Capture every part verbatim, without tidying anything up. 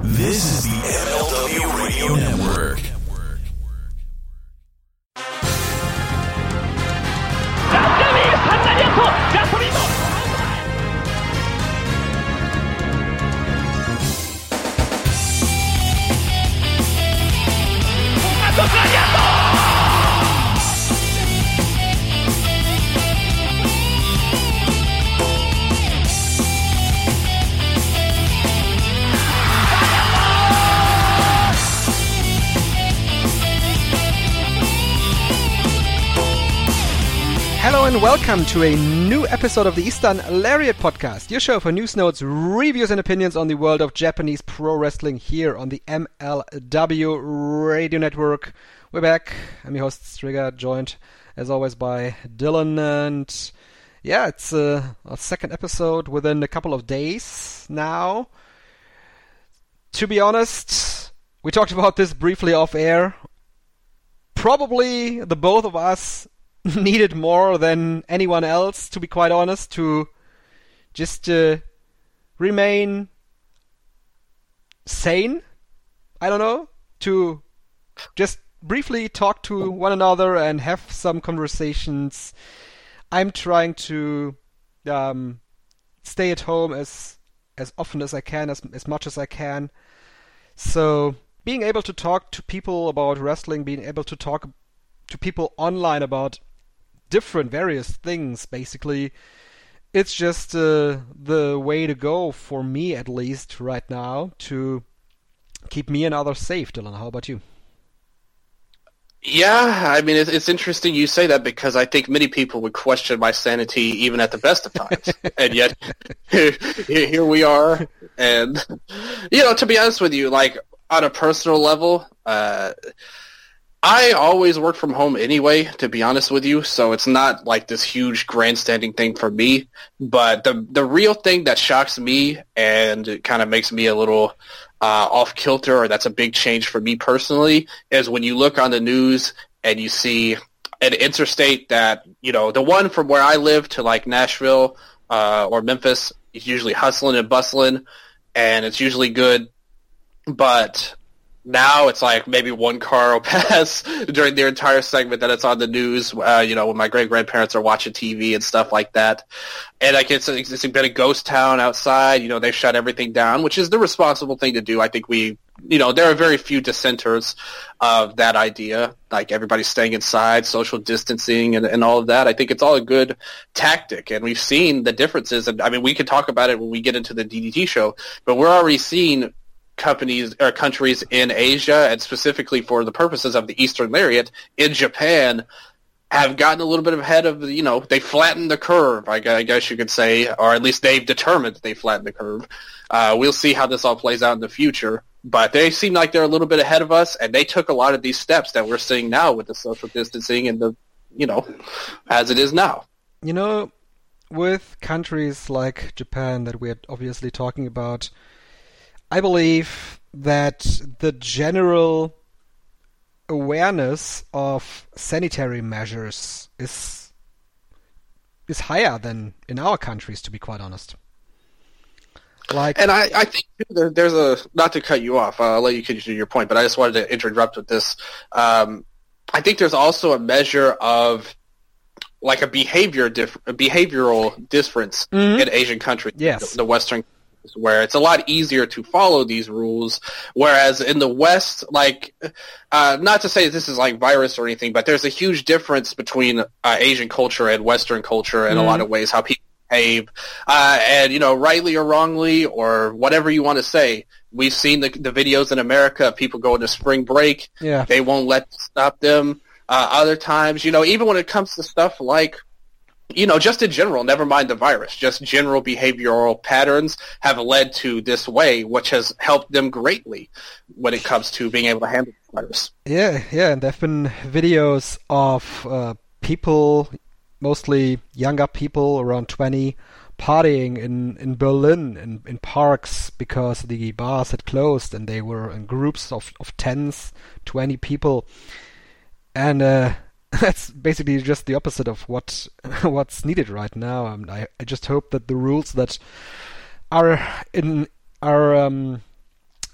This is the M L W Radio Network. Hello and welcome to a new episode of the Eastern Lariat Podcast, your show for news, notes, reviews and opinions on the world of Japanese pro wrestling here on the M L W Radio Network. We're back. I'm your host, Striga, joined as always by Dylan, and yeah, it's uh, our second episode within a couple of days now. To be honest, we talked about this briefly off air. Probably the both of us needed more than anyone else, to be quite honest, to just uh, remain sane. I don't know, to just briefly talk to one another and have some conversations. I'm trying to um, stay at home as as often as I can, as as much as I can. So being able to talk to people about wrestling, being able to talk to people online about different various things, basically, it's just uh, the way to go for me, at least right now, to keep me and others safe. Dylan, how about you? Yeah, I mean, it's, it's interesting you say that, because I think many people would question my sanity even at the best of times. And yet, here, here we are. And, you know, to be honest with you, like, on a personal level, uh, I always work from home anyway, to be honest with you, so it's not like this huge grandstanding thing for me. But the the real thing that shocks me and kind of makes me a little uh, off-kilter, or that's a big change for me personally, is when you look on the news and you see an interstate that, you know, the one from where I live to like Nashville uh, or Memphis is usually hustling and bustling, and it's usually good, but now it's like maybe one car will pass during the entire segment that it's on the news, uh, you know, when my great-grandparents are watching T V and stuff like that. And like it's, it's been a ghost town outside. You know, they've shut everything down, which is the responsible thing to do. I think we, you know, there are very few dissenters of that idea, like everybody staying inside, social distancing, and, and all of that. I think it's all a good tactic, and we've seen the differences. And I mean, we can talk about it when we get into the D D T show, but we're already seeing companies or countries in Asia, and specifically for the purposes of the Eastern Lariat in Japan, have gotten a little bit ahead of, you know, they flattened the curve, I guess you could say, or at least they've determined that they flattened the curve. Uh, we'll see how this all plays out in the future, but they seem like they're a little bit ahead of us, and they took a lot of these steps that we're seeing now with the social distancing and the, you know, as it is now. You know, with countries like Japan that we're obviously talking about, I believe that the general awareness of sanitary measures is is higher than in our countries, to be quite honest. Like, and I, I think there's a, not to cut you off, I'll let you continue your point, but I just wanted to interrupt with this. Um, I think there's also a measure of like a behavior diff- a behavioral difference mm-hmm. in Asian countries, yes. the, the Western, where it's a lot easier to follow these rules, whereas in the West, like, uh, not to say this is like virus or anything, but there's a huge difference between uh, Asian culture and Western culture in mm. a lot of ways, how people behave, uh, and, you know, rightly or wrongly, or whatever you want to say. We've seen the, the videos in America of people going to spring break. Yeah. They won't let stop them. Uh, other times, you know, even when it comes to stuff like, you know, just in general, never mind the virus, just general behavioral patterns have led to this way, which has helped them greatly when it comes to being able to handle the virus. Yeah, yeah, and there have been videos of uh, people, mostly younger people, around twenty, partying in, in Berlin, in, in parks, because the bars had closed, and they were in groups of, of tens, twenty people. And uh, that's basically just the opposite of what what's needed right now. Um, I, I just hope that the rules that are in are um,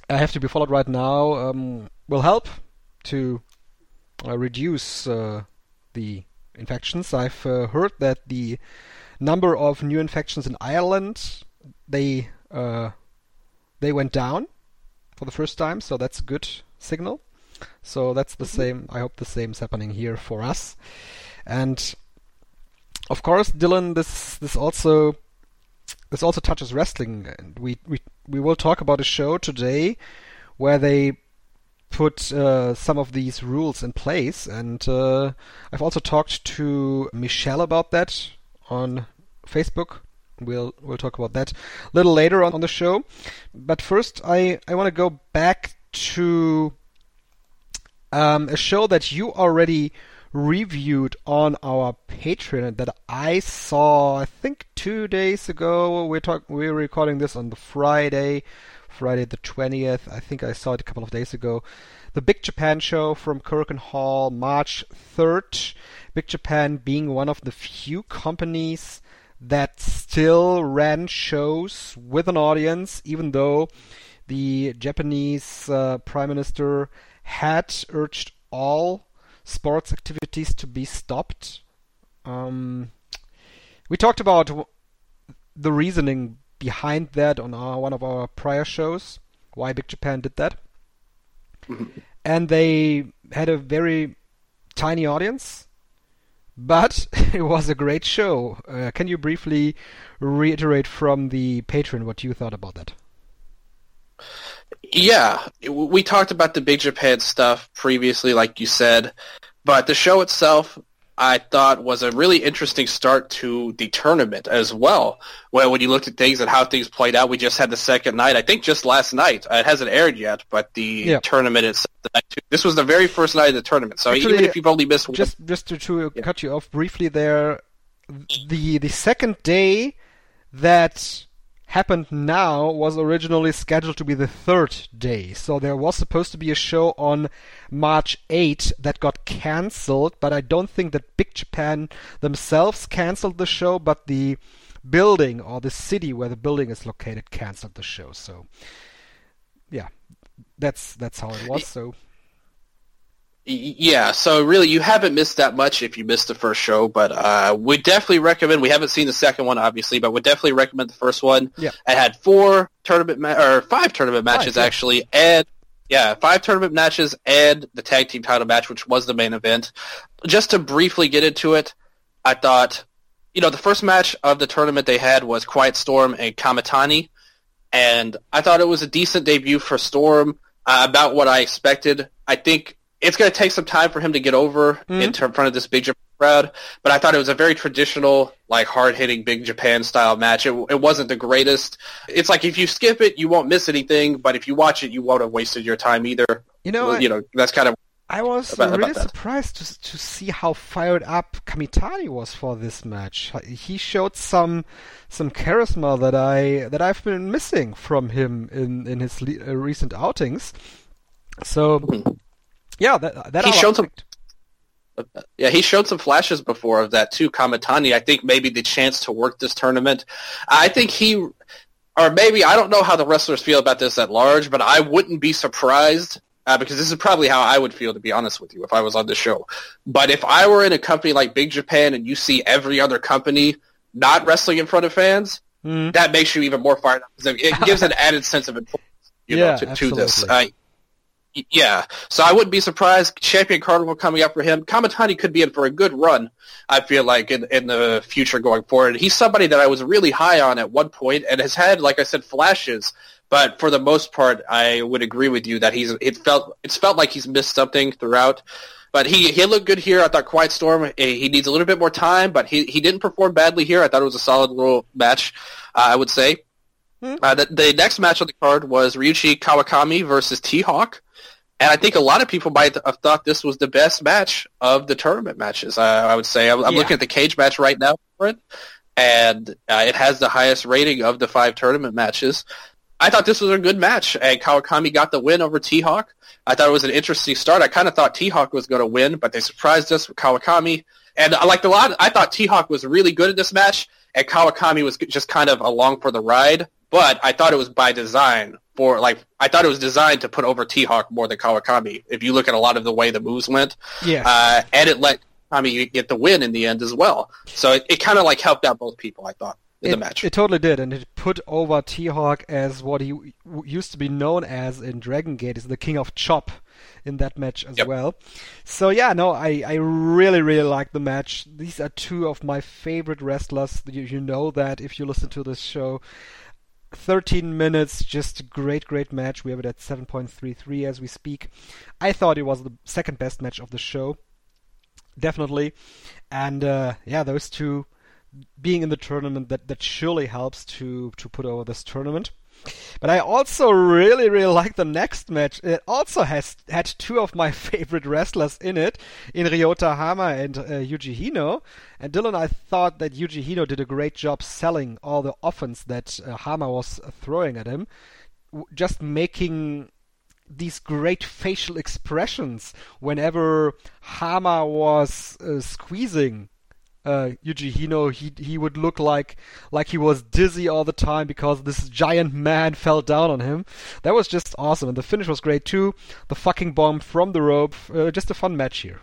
uh, have to be followed right now um, will help to uh, reduce uh, the infections. I've uh, heard that the number of new infections in Ireland, they uh, they went down for the first time, so that's a good signal. So that's the same. I hope the same is happening here for us. And of course, Dylan, this this also this also touches wrestling. And we we we will talk about a show today where they put uh, some of these rules in place. And uh, I've also talked to Michelle about that on Facebook. We'll we'll talk about that a little later on, on the show. But first, I, I want to go back to um, a show that you already reviewed on our Patreon that I saw, I think, two days ago. We're talk we're recording this on the Friday, Friday the twentieth. I think I saw it a couple of days ago. The Big Japan show from Korakuen Hall, March third. Big Japan being one of the few companies that still ran shows with an audience, even though the Japanese uh, Prime Minister had urged all sports activities to be stopped. Um, we talked about w- the reasoning behind that on our, one of our prior shows, why Big Japan did that. Mm-hmm. And they had a very tiny audience, but it was a great show. Uh, can you briefly reiterate from the Patreon what you thought about that? Yeah, we talked about the Big Japan stuff previously, like you said, but the show itself, I thought, was a really interesting start to the tournament as well. Well, when you looked at things and how things played out, we just had the second night, I think just last night. It hasn't aired yet, but the yeah. tournament itself, this was the very first night of the tournament. So Actually, even if you've only missed one... Just, just to, to yeah. cut you off briefly there, the the second day that happened now was originally scheduled to be the third day. So there was supposed to be a show on March eighth that got cancelled, but I don't think that Big Japan themselves cancelled the show, but the building or the city where the building is located cancelled the show. So yeah, that's that's how it was. So yeah, so really you haven't missed that much if you missed the first show, but uh, we definitely recommend, we haven't seen the second one obviously, but we definitely recommend the first one. Yeah. It had four tournament, ma- or five tournament matches five, yeah. actually, and yeah, five tournament matches and the tag team title match, which was the main event. Just to briefly get into it, I thought, you know, the first match of the tournament they had was Quiet Storm and Kamitani, and I thought it was a decent debut for Storm, uh, about what I expected. I think it's going to take some time for him to get over mm-hmm. in front of this Big Japan crowd, but I thought it was a very traditional, like, hard-hitting Big Japan-style match. It, it wasn't the greatest. It's like if you skip it, you won't miss anything, but if you watch it, you won't have wasted your time either. You know, well, you know that's kind of. I was about, really about surprised to to see how fired up Kamitani was for this match. He showed some some charisma that I that I've been missing from him in in his le- uh, recent outings. So. Mm-hmm. Yeah, that that he showed some. Yeah, he showed some flashes before of that too. Kamitani, I think maybe the chance to work this tournament. I think he, or maybe I don't know how the wrestlers feel about this at large, but I wouldn't be surprised uh, because this is probably how I would feel, to be honest with you, if I was on the show. But if I were in a company like Big Japan and you see every other company not wrestling in front of fans, mm. that makes you even more fired up. It gives an added sense of importance, you yeah, know, to, to this. Uh, Yeah, so I wouldn't be surprised. Champion Carnival coming up for him. Kamitani could be in for a good run, I feel like, in, in the future going forward. He's somebody that I was really high on at one point and has had, like I said, flashes. But for the most part, I would agree with you that he's it felt it's felt like he's missed something throughout. But he, he looked good here. I thought Quiet Storm, he needs a little bit more time, but he, he didn't perform badly here. I thought it was a solid little match, uh, I would say. Hmm. Uh, the, the next match on the card was Ryuichi Kawakami versus T-Hawk. And I think a lot of people might have thought this was the best match of the tournament matches, uh, I would say. I'm, I'm yeah. looking at the cage match right now for it, and uh, it has the highest rating of the five tournament matches. I thought this was a good match, and Kawakami got the win over T-Hawk. I thought it was an interesting start. I kind of thought T-Hawk was going to win, but they surprised us with Kawakami. And I liked a lot. I thought T-Hawk was really good in this match, and Kawakami was just kind of along for the ride. But I thought it was by design for, like, I thought it was designed to put over T-Hawk more than Kawakami, if you look at a lot of the way the moves went. Yeah. Uh, and it let Kawakami get the win in the end as well. So it, it kind of, like, helped out both people, I thought, in it, the match. It totally did, and it put over T-Hawk as what he w- used to be known as in Dragon Gate, is the King of Chop in that match as Yep. well. So yeah, no, I, I really, really like the match. These are two of my favorite wrestlers. You, you know that if you listen to this show. thirteen minutes, just a great, great match. We have it at seven point three three as we speak. I thought it was the second best match of the show. Definitely. And uh, yeah, those two being in the tournament, that, that surely helps to, to put over this tournament. But I also really, really like the next match. It also has had two of my favorite wrestlers in it, in Ryota Hama and uh, Yuji Hino. And Dylan, I thought that Yuji Hino did a great job selling all the offense that uh, Hama was throwing at him, w- just making these great facial expressions whenever Hama was uh, squeezing Uh, Yuji Hino. He he would look like like he was dizzy all the time because this giant man fell down on him. That was just awesome, and the finish was great too. The fucking bomb from the rope. Uh, just a fun match here.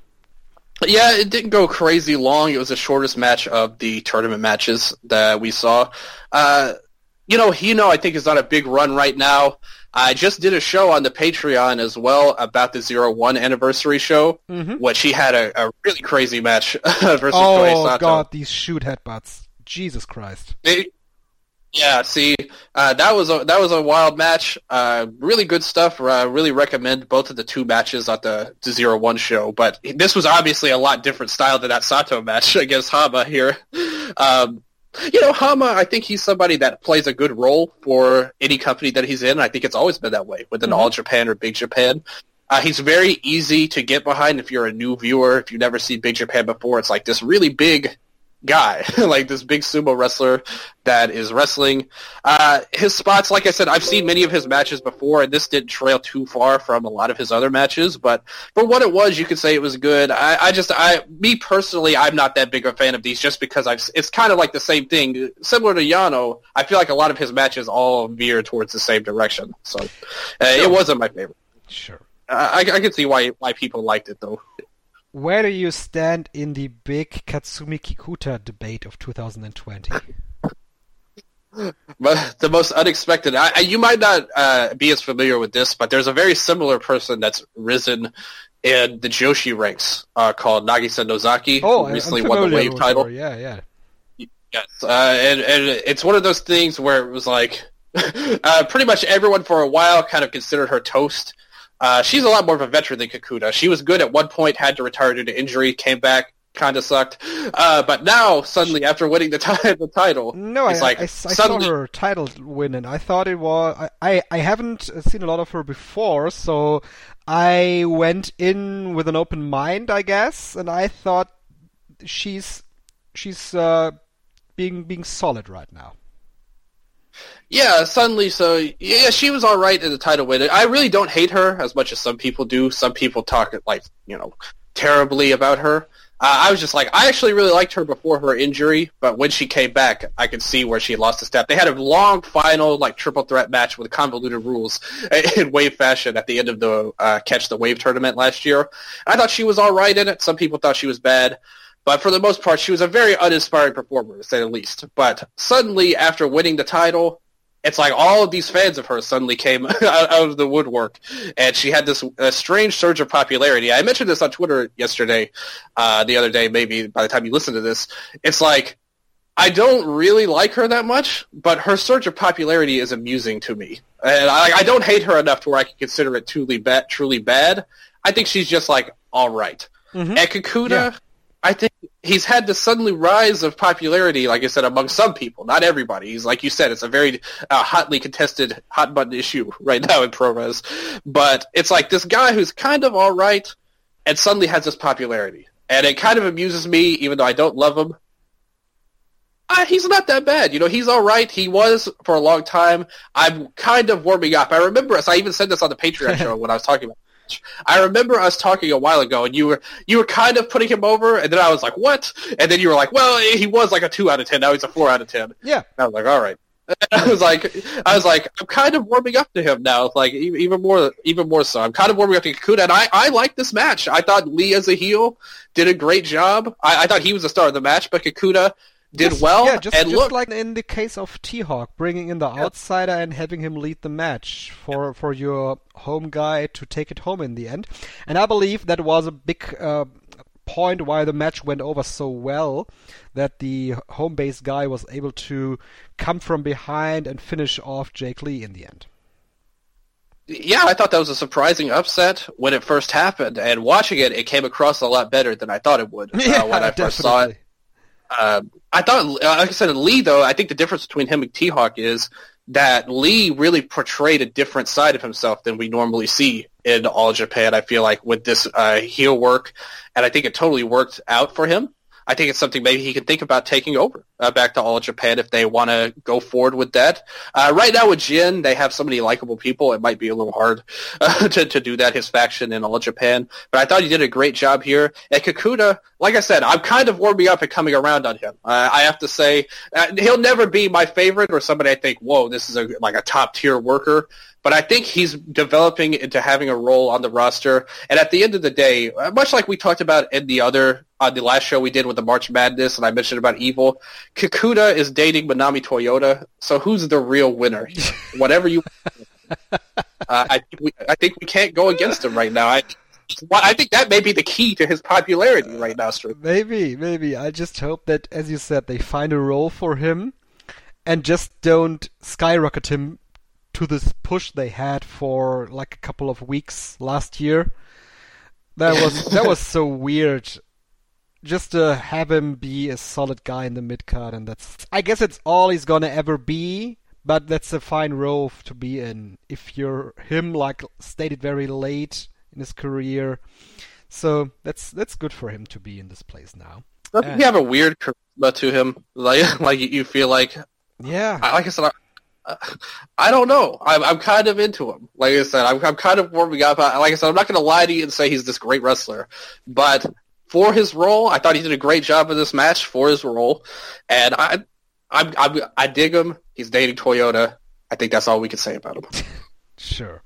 Yeah, it didn't go crazy long. It was the shortest match of the tournament matches that we saw. Uh, you know, Hino, I think, is on a big run right now. I just did a show on the Patreon as well about the Zero One anniversary show, Mm-hmm. which he had a, a really crazy match versus Oh Toei Sato. god, these shoot headbutts! Jesus Christ! It- yeah, see, uh, that was a that was a wild match. Uh, really good stuff. Uh, really recommend both of the two matches at the, the Zero One show. But this was obviously a lot different style than that Sato match against Hama here. Um, You know, Hama, I think he's somebody that plays a good role for any company that he's in. I think it's always been that way, within Mm-hmm. All Japan or Big Japan. Uh, he's very easy to get behind if you're a new viewer, if you've never seen Big Japan before. It's like this really big guy, like this big sumo wrestler that is wrestling. Uh, his spots, like I said, I've seen many of his matches before, and this didn't trail too far from a lot of his other matches, but for what it was, you could say it was good. I, I just, I, me personally, I'm not that big a fan of these just because I've, it's kind of like the same thing. Similar to Yano, I feel like a lot of his matches all veer towards the same direction, so uh, it wasn't my favorite. Sure. I, I can see why, why people liked it, though. Where do you stand in the big Katsumi Kikuta debate of two thousand twenty? But the most unexpected. I, I, you might not uh, be as familiar with this, but there's a very similar person that's risen in the Joshi ranks uh, called Nagisa Nozaki, Oh, who recently I'm won the familiar Wave with title. her. Yeah, yeah. Yes, uh, and, and it's one of those things where it was like uh, pretty much everyone for a while kind of considered her toast. Uh, she's a lot more of a veteran than Kikuta. She was good at one point, had to retire due to injury, came back, kind of sucked. Uh, but now, suddenly, after winning the, t- the title, No, it's I, like I, I suddenly... saw her title win, and I thought it was. I, I, I haven't seen a lot of her before, so I went in with an open mind, I guess, and I thought she's she's uh, being being solid right now. Yeah, suddenly, so, yeah, she was alright in the title win. I really don't hate her as much as some people do. Some people talk, like, you know, terribly about her. Uh, I was just like, I actually really liked her before her injury, but when she came back, I could see where she lost a step. They had a long final, like, triple threat match with convoluted rules in Wave fashion at the end of the uh, Catch the Wave tournament last year. I thought she was alright in it. Some people thought she was bad. But for the most part, she was a very uninspiring performer, to say the least. But suddenly, after winning the title, it's like all of these fans of hers suddenly came out, out of the woodwork, and she had this uh, strange surge of popularity. I mentioned this on Twitter yesterday, uh, the other day, maybe by the time you listen to this. It's like, I don't really like her that much, but her surge of popularity is amusing to me. And I, I don't hate her enough to where I can consider it truly bad. Truly bad. I think she's just, like, all right. Mm-hmm. And Kikuta... Yeah. I think he's had this suddenly rise of popularity, like I said, among some people, not everybody. He's, like you said, it's a very uh, hotly contested, hot-button issue right now in ProRes. But it's like this guy who's kind of all right and suddenly has this popularity. And it kind of amuses me, even though I don't love him. Uh, he's not that bad. You know, he's all right. He was for a long time. I'm kind of warming up. I remember, so I even said this on the Patreon show when I was talking about I remember us talking a while ago, and you were you were kind of putting him over, and then I was like, what? And then you were like, well, he was like a two out of ten. Now he's a four out of ten. Yeah. I was like, all right. I was like, I was like, I'm kind of warming up to him now. Like even more, even more so. I'm kind of warming up to Kakuta, and I, I like this match. I thought Lee as a heel did a great job. I, I thought he was the star of the match, but Kakuta did just, well. Yeah, just, and just look, like in the case of T-Hawk, bringing in the yeah. outsider and having him lead the match for for your home guy to take it home in the end. And I believe that was a big uh, point why the match went over so well, that the home base guy was able to come from behind and finish off Jake Lee in the end. Yeah, I thought that was a surprising upset when it first happened, and watching it, it came across a lot better than I thought it would yeah, uh, when I definitely. first saw it. Uh, I thought, like I said, Lee, though, I think the difference between him and T-Hawk is that Lee really portrayed a different side of himself than we normally see in All Japan, I feel like, with this uh, heel work, and I think it totally worked out for him. I think it's something maybe he can think about taking over uh, back to All Japan if they want to go forward with that. Uh, right now with Jin, they have so many likable people, it might be a little hard uh, to, to do that, his faction in All Japan. But I thought he did a great job here. And Kakuta, like I said, I'm kind of warming up and coming around on him. Uh, I have to say, uh, he'll never be my favorite or somebody I think, whoa, this is a, like a top-tier worker. But I think he's developing into having a role on the roster. And at the end of the day, much like we talked about in the other, on the last show we did with the March Madness, and I mentioned about Evil, Kakuta is dating Manami Toyota. So who's the real winner? Whatever you, uh, I, think we, I think we can't go against him right now. I, I think that may be the key to his popularity right now, Strick. Maybe, maybe. I just hope that, as you said, they find a role for him and just don't skyrocket him to this push they had for like a couple of weeks last year. That was that was so weird. Just to have him be a solid guy in the mid card, and that's I guess it's all he's gonna ever be. But that's a fine role to be in if you're him, like stated very late in his career. So that's that's good for him to be in this place now. Doesn't and, he have a weird charisma to him? Like like you feel like yeah. Like I said. I, I don't know. I'm, I'm kind of into him. Like I said, I'm, I'm kind of warming up. Like I said, I'm not going to lie to you and say he's this great wrestler. But for his role, I thought he did a great job in this match for his role. And I I, I, I dig him. He's dating Toyota. I think that's all we can say about him. Sure.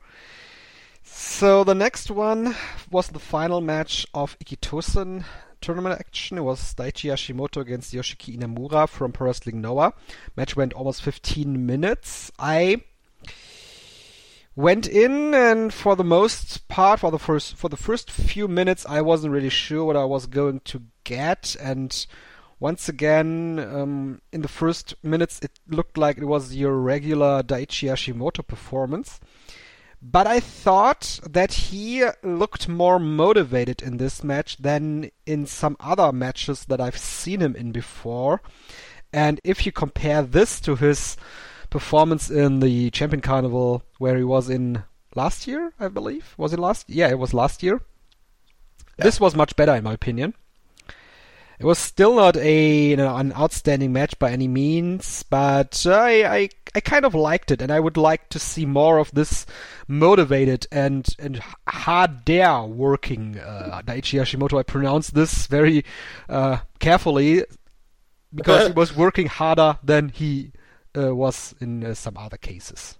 So the next one was the final match of Ikitosen tournament action. It was Daichi Hashimoto against Yoshiki Inamura from Pro Wrestling Noah. Match went almost fifteen minutes. I went in, and for the most part, for the first for the first few minutes, I wasn't really sure what I was going to get. And once again, um, in the first minutes, it looked like it was your regular Daichi Hashimoto performance. But I thought that he looked more motivated in this match than in some other matches that I've seen him in before. And if you compare this to his performance in the Champion Carnival, where he was in last year, I believe. Was it last? Yeah, it was last year. Yeah. This was much better, in my opinion. It was still not a you know, an outstanding match by any means, but I, I I kind of liked it, and I would like to see more of this motivated and and harder working uh, Daichi Hashimoto. I pronounced this very uh, carefully because he was working harder than he uh, was in uh, some other cases.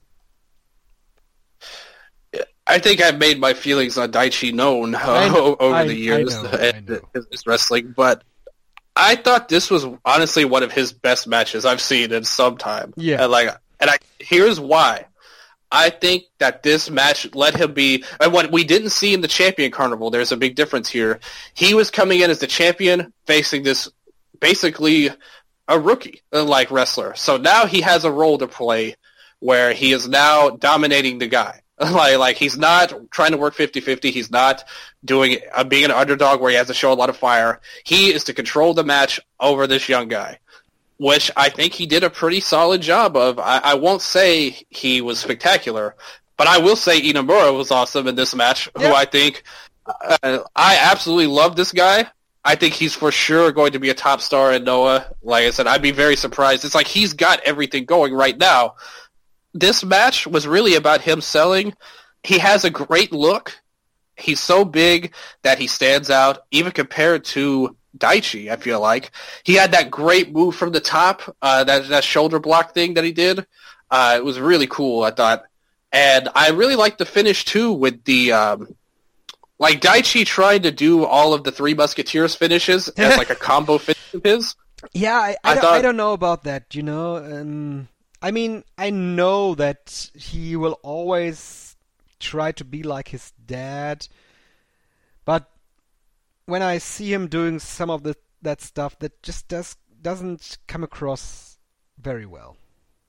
I think I've made my feelings on Daichi known uh, know, over I, the years I know, and I know. his wrestling, but I thought this was honestly one of his best matches I've seen in some time. Yeah, and like, and I here's why. I think that this match let him be, and what we didn't see in the Champion Carnival. There's a big difference here. He was coming in as the champion, facing this basically a rookie like wrestler. So now he has a role to play where he is now dominating the guy. like, like he's not trying to work fifty-fifty. He's not doing uh, being an underdog where he has to show a lot of fire. He is to control the match over this young guy, which I think he did a pretty solid job of. I, I won't say he was spectacular, but I will say Inamura was awesome in this match, yeah. who I think uh, I absolutely love this guy. I think he's for sure going to be a top star in Noah. Like I said, I'd be very surprised. It's like he's got everything going right now. This match was really about him selling. He has a great look. he's so big that he stands out, even compared to Daichi, I feel like. He had that great move from the top, uh, that, that shoulder block thing that he did. Uh, it was really cool, I thought. And I really liked the finish, too, with the... Um, like, Daichi tried to do all of the Three Musketeers finishes as, like, a combo finish of his. Yeah, I, I, I don't, thought... I don't know about that, you know. Um, I mean, I know that he will always try to be like his dad, but when I see him doing some of the, that stuff, that just does, doesn't come across very well.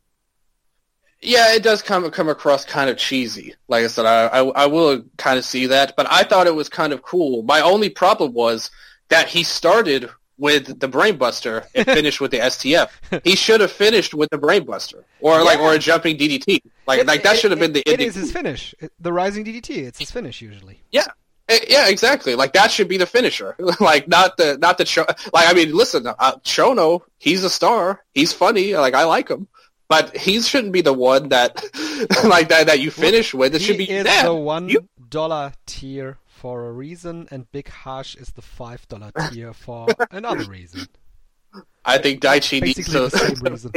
Yeah, it does come come across kind of cheesy. Like I said, I, I, I will kind of see that, but I thought it was kind of cool. My only problem was that he started with the Brainbuster and finished with the S T F. He should have finished with the Brainbuster, or like, yeah. or a jumping D D T. Like, it, like that it, should have been the. It is his finish. The rising D D T. It's his finish usually. Yeah. Yeah, exactly. Like that should be the finisher. Like not the not the Cho- like I mean, listen, uh, Chono, he's a star. He's funny. Like I like him. But he shouldn't be the one that, like that, that you finish with. It he should be is that. the one you... dollar tier for a reason, and Big Harsh is the five dollar tier for another reason. I think Daichi needs to. The same reason.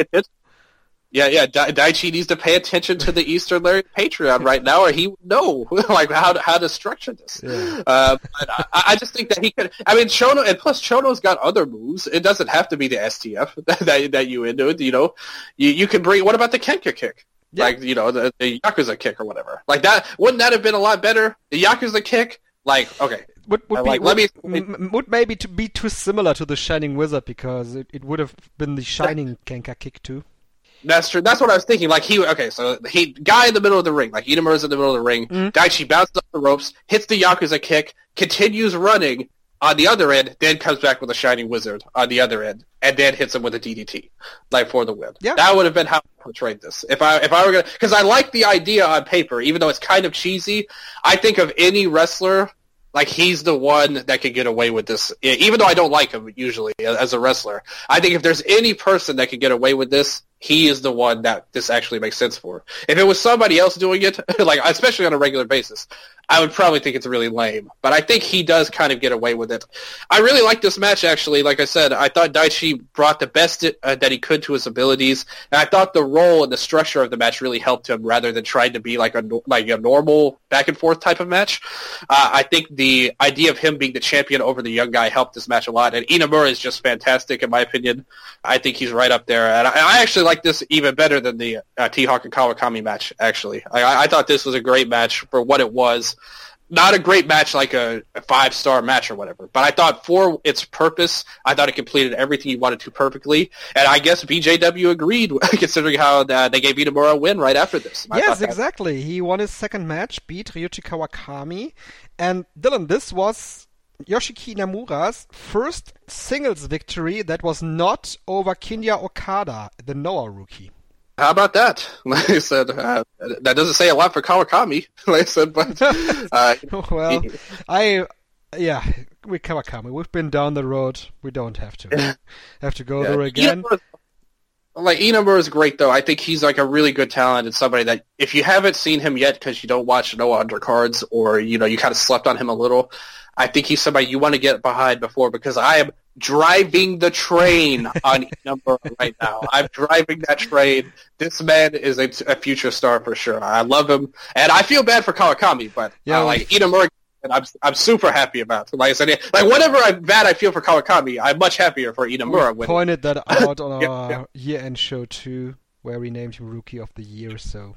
Yeah, yeah. Da- Daichi needs to pay attention to the Eastern Lariat Patreon right now, or he would know like how to, how to structure this. Yeah. Uh, but I, I just think that he could. I mean, Chono, and plus Chono's got other moves. It doesn't have to be the S T F that that you into it. You know, you you can bring. What about the Kenka kick? Yeah. Like you know the, the Yakuza kick or whatever. Like that. Wouldn't that have been a lot better? The Yakuza kick. Like okay. Would would, be, like, would, me, m- would maybe to be too similar to the Shining Wizard because it, it would have been the Shining Kenka kick too. That's true. That's what I was thinking. Like he, okay, so he guy in the middle of the ring, like Inamura's in the middle of the ring. Mm-hmm. Daichi bounces off the ropes, hits the Yakuza kick, continues running on the other end, then comes back with a Shining Wizard on the other end, and then hits him with a D D T, like for the win. Yeah. That would have been how I portrayed this. If I if I were gonna, because I like the idea on paper, even though it's kind of cheesy. I think of any wrestler. Like, he's the one that could get away with this, even though I don't like him usually as a wrestler. I think if there's any person that could get away with this, he is the one that this actually makes sense for. If it was somebody else doing it, like especially on a regular basis, I would probably think it's really lame. But I think he does kind of get away with it. I really like this match, actually. Like I said, I thought Daichi brought the best uh, that he could to his abilities, and I thought the role and the structure of the match really helped him rather than trying to be like a, like a normal back-and-forth type of match. Uh, I think the idea of him being the champion over the young guy helped this match a lot, and Inamura is just fantastic, in my opinion. I think he's right up there, and I, I actually like this even better than the uh, T-Hawk and Kawakami match, actually. I, I thought this was a great match for what it was. Not a great match like a, a five-star match or whatever, but I thought for its purpose, I thought it completed everything you wanted to perfectly, and I guess B J W agreed, considering how uh, they gave Inamura a win right after this. I yes, exactly. He won his second match, beat Ryuichi Kawakami, and Dylan, this was Yoshiki Inamura's first singles victory that was not over Kinya Okada, the Noah rookie. How about that? Like I said, uh, that doesn't say a lot for Kawakami. Like I said, but uh, well, I yeah, with Kawakami, we've been down the road. We don't have to have to go yeah. there again. Inamura, like Inamura is great, though. I think he's like a really good talent and somebody that if you haven't seen him yet because you don't watch Noah undercards or you know you kind of slept on him a little, I think he's somebody you want to get behind before because I am driving the train on Inamura right now. I'm driving that train. This man is a, a future star for sure. I love him, and I feel bad for Kawakami, but yeah, uh, like Inamura, and I'm I'm super happy about. Like I said, like whatever I'm bad I feel for Kawakami, I'm much happier for Inamura. We pointed that out on our yeah, yeah. year-end show too, where we named him Rookie of the Year. So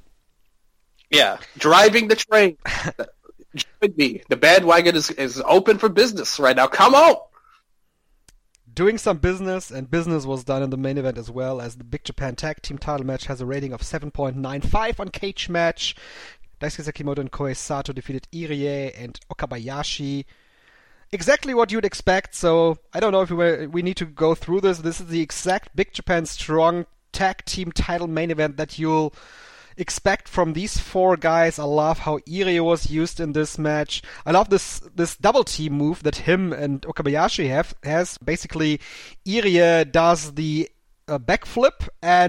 yeah, driving the train. Join me. The bandwagon is is open for business right now. Come on. Doing some business, and business was done in the main event as well, as the Big Japan Tag Team title match has a rating of seven point nine five on Cage Match. Daisuke Sekimoto and Kohei Sato defeated Irie and Okabayashi. Exactly what you'd expect, so I don't know if we, we need to go through this. This is the exact Big Japan Strong Tag Team title main event that you'll expect from these four guys. I love how Irie was used in this match. I love this this double team move that him and Okabayashi have has. Basically, Irie does the uh, backflip and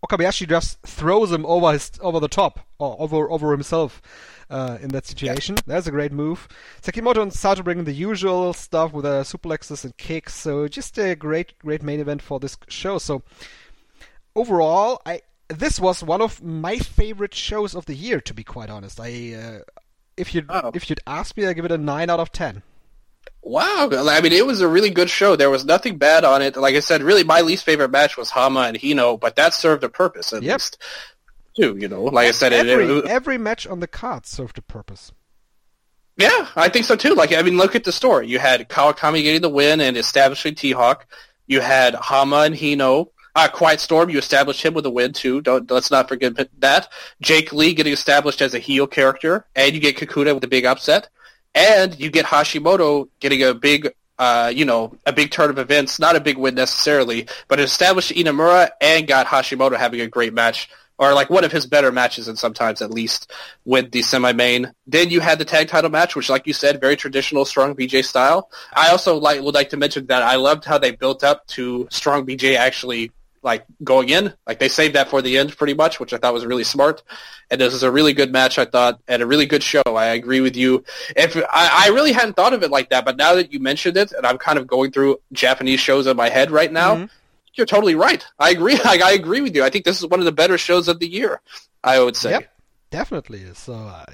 Okabayashi just throws him over his over the top or over over himself uh, in that situation. Yeah. That's a great move. Sekimoto and Sato bring the usual stuff with uh, suplexes and kicks. So just a great great main event for this show. So overall, I this was one of my favorite shows of the year. To be quite honest, I uh, if you oh. if you'd ask me, I give it a nine out of ten. Wow. I mean, it was a really good show. There was nothing bad on it. Like I said, really my least favorite match was Hama and Hino, but that served a purpose at yep. least, too, you know. Like I said, every, it, it, every match on the card served a purpose. Yeah, I think so, too. Like, I mean, look at the story. You had Kawakami getting the win and establishing T-Hawk. You had Hama and Hino. Uh, Quiet Storm, you established him with a win, too. Don't Let's not forget that. Jake Lee getting established as a heel character, and you get Kakuta with a big upset. And you get Hashimoto getting a big, uh, you know, a big turn of events. Not a big win necessarily, but it established Inamura and got Hashimoto having a great match, or like one of his better matches, and sometimes at least with the semi-main. Then you had the tag title match, which, like you said, very traditional Strong B J style. I also like would like to mention that I loved how they built up to Strong B J actually like going in. Like they saved that for the end pretty much, which I thought was really smart. And this was a really good match, I thought, and a really good show. I agree with you. If I, I really hadn't thought of it like that, but now that you mentioned it, and I'm kind of going through Japanese shows in my head right now, mm-hmm. you're totally right. I agree. Like, I agree with you. I think this is one of the better shows of the year, I would say. Yep, definitely. So uh,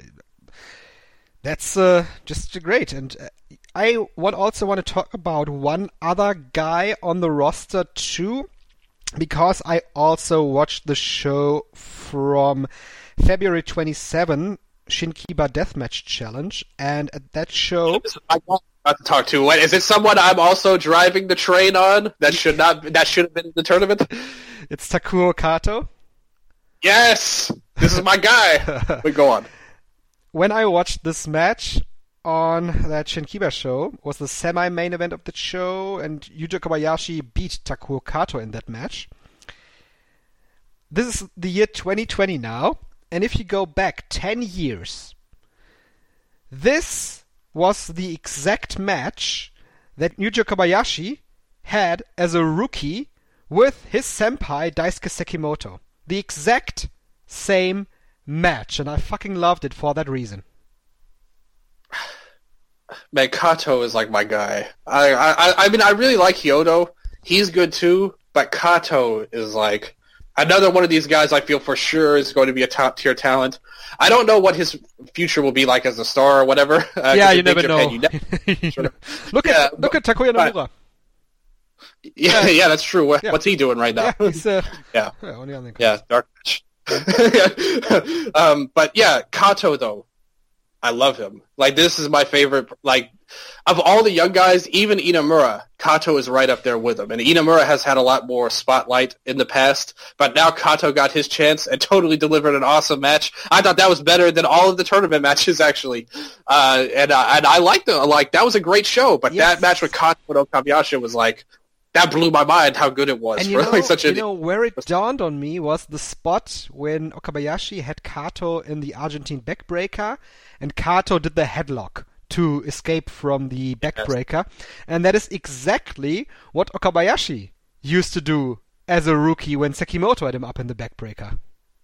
that's uh, just great. And uh, I would also want to talk about one other guy on the roster too, because I also watched the show from February twenty-seventh, Shinkiba Deathmatch Challenge, and at that show... I'm about to talk to. What, is it someone I'm also driving the train on that should not that should have been in the tournament? It's Takuo Kato. Yes! This is my guy! We go on. When I watched this match on that Shinkiba show, was the semi-main event of the show, and Yuji Kobayashi beat Takuo Kato in that match. This is the year twenty twenty now, and if you go back ten years, this was the exact match that Yuji Kobayashi had as a rookie with his senpai Daisuke Sekimoto. The exact same match, and I fucking loved it for that reason. Man, Kato is like my guy. I, I, I mean, I really like Hyodo. He's good too, but Kato is like another one of these guys I feel for sure is going to be a top-tier talent. I don't know what his future will be like as a star or whatever. Uh, yeah, you never Japan, know. You never, sort of, look yeah, at look at Takuya Nomura. Yeah, yeah, that's true. What, yeah. What's he doing right now? Yeah, he's, uh, yeah. yeah, only on the yeah dark match. um, but yeah, Kato though, I love him. Like, this is my favorite. Like, of all the young guys, even Inamura, Kato is right up there with him. And Inamura has had a lot more spotlight in the past, but now Kato got his chance and totally delivered an awesome match. I thought that was better than all of the tournament matches, actually. Uh, and, uh, and I liked it. Like, that was a great show, but yes. That match with Kato and Okabayashi was like, that blew my mind how good it was. And you, for know, like such a... you know, where it dawned on me was the spot when Okabayashi had Kato in the Argentine backbreaker, and Kato did the headlock to escape from the backbreaker. Yes. And that is exactly what Okabayashi used to do as a rookie when Sekimoto had him up in the backbreaker.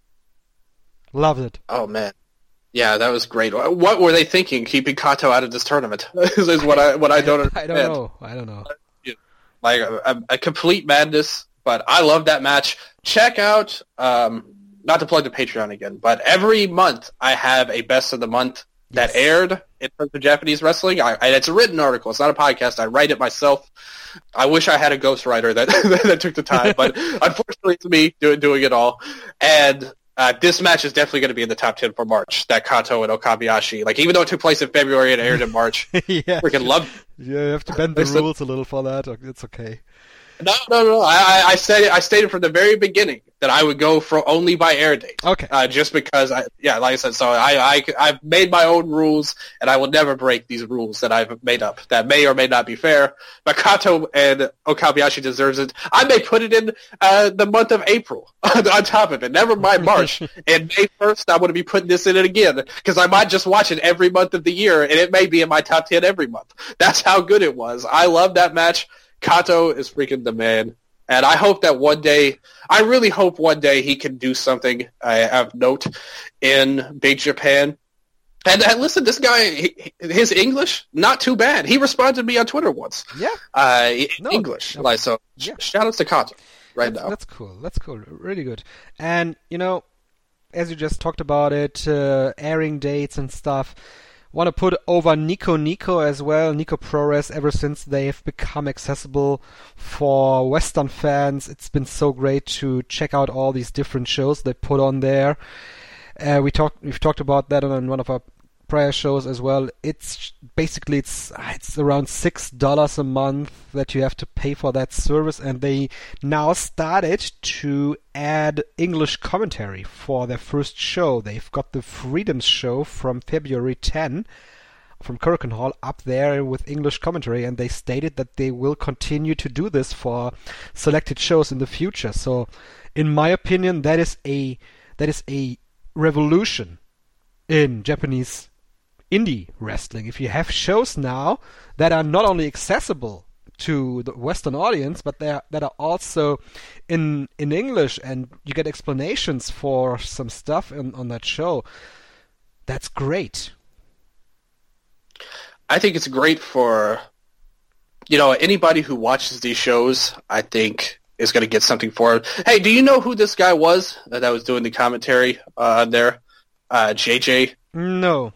Loved it. Oh, man. Yeah, that was great. What were they thinking, keeping Kato out of this tournament? is what I what I don't understand. I don't know. I don't know. Like a, a complete madness, but I love that match. Check out, um, not to plug the Patreon again, but every month I have a best of the month that yes. aired in terms of Japanese wrestling. I, I, it's a written article. It's not a podcast. I write it myself. I wish I had a ghostwriter that that took the time, but unfortunately it's me doing doing it all. And uh, this match is definitely going to be in the top ten for March. That Kato and Okabayashi, like even though it took place in February and aired in March, yeah. freaking love. Yeah, you have to bend the rules a little for that. It's okay. No, no, no. I, I said I stated from the very beginning that I would go for only by air date. Okay. Uh, just because, I, yeah, like I said, so I, I, I've made my own rules, and I will never break these rules that I've made up. That may or may not be fair, but Kato and Okabayashi deserves it. I may put it in uh, the month of April on top of it. Never mind March. And May first, I'm going to be putting this in it again because I might just watch it every month of the year, and it may be in my top ten every month. That's how good it was. I love that match. Kato is freaking the man, And I hope that one day, I really hope one day he can do something uh, of note in Big Japan. And, and listen, this guy, he, his English, not too bad. He responded to me on Twitter once. Yeah. Uh, in no, English. no. Like, so, yeah. shout out to Kato right that's, now. That's cool. That's cool. Really good. And, you know, as you just talked about it, uh, airing dates and stuff, want to put over Nico Nico as well. Nico ProRes, ever since they've become accessible for Western fans, it's been so great to check out all these different shows they put on there. Uh, we talked, we've talked about that on one of our prior shows as well. It's basically it's it's around six dollars a month that you have to pay for that service, and they now started to add English commentary for their first show. They've got the Freedoms show from February tenth from Korakuen Hall up there with English commentary, and they stated that they will continue to do this for selected shows in the future. So, in my opinion, that is a that is a revolution in Japanese indie wrestling. If you have shows now that are not only accessible to the Western audience, but they are, that are also in in English, and you get explanations for some stuff in, on that show, that's great. I think it's great for, you know, anybody who watches these shows, I think is going to get something for it. Hey, do you know who this guy was that was doing the commentary uh, there? Uh, J J? No.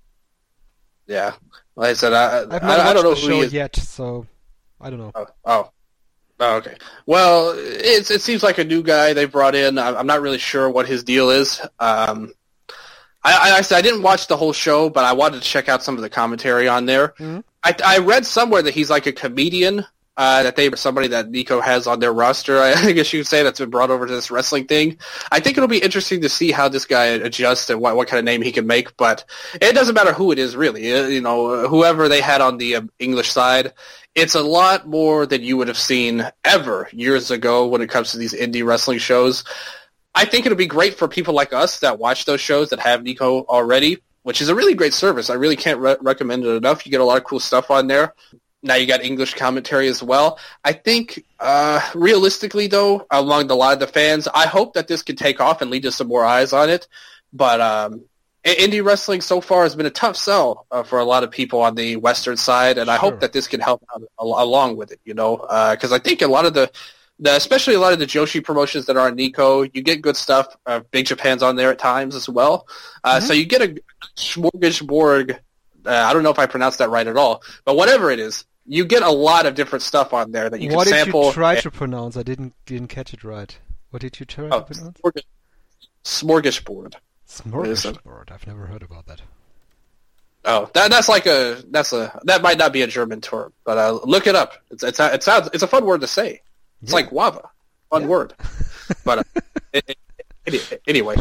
Yeah. Like I said, I, I've not I, I don't know watched who the show he is yet, so I don't know. Oh, oh. Oh, okay. Well, it's, it seems like a new guy they brought in. I'm I'm not really sure what his deal is. Um, I, I, I said I didn't watch the whole show, but I wanted to check out some of the commentary on there. Mm-hmm. I, I read somewhere that he's like a comedian, uh, that they somebody that Nico has on their roster, I guess you could say, that's been brought over to this wrestling thing. I think it'll be interesting to see how this guy adjusts and what, what kind of name he can make, but it doesn't matter who it is, really. Uh, You know, whoever they had on the uh, English side, it's a lot more than you would have seen ever years ago when it comes to these indie wrestling shows. I think it'll be great for people like us that watch those shows that have Nico already, which is a really great service. I really can't re- recommend it enough. You get a lot of cool stuff on there. Now you got English commentary as well. I think, uh, realistically, though, among a lot of the fans, I hope that this can take off and lead to some more eyes on it. But um, indie wrestling so far has been a tough sell uh, for a lot of people on the Western side, and I Sure. hope that this can help out al- along with it, you know, because uh, I think a lot of the, the, especially a lot of the Joshi promotions that are on Nico, you get good stuff. Uh, Big Japan's on there at times as well. Uh, Mm-hmm. So you get a smorgasbord. Uh, I don't know if I pronounced that right at all, but whatever it is, you get a lot of different stuff on there that you what can did sample. you try to pronounce? I didn't didn't catch it right. What did you try Oh, to pronounce? smorgas- smorgasbord. is it? Smorgasbord. I've never heard about that. Oh, that that's like a that's a that might not be a German term, but uh, look it up. It's it's a, it sounds it's a fun word to say. It's Yeah. like guava, fun Yeah. word. But uh, it, it, anyway,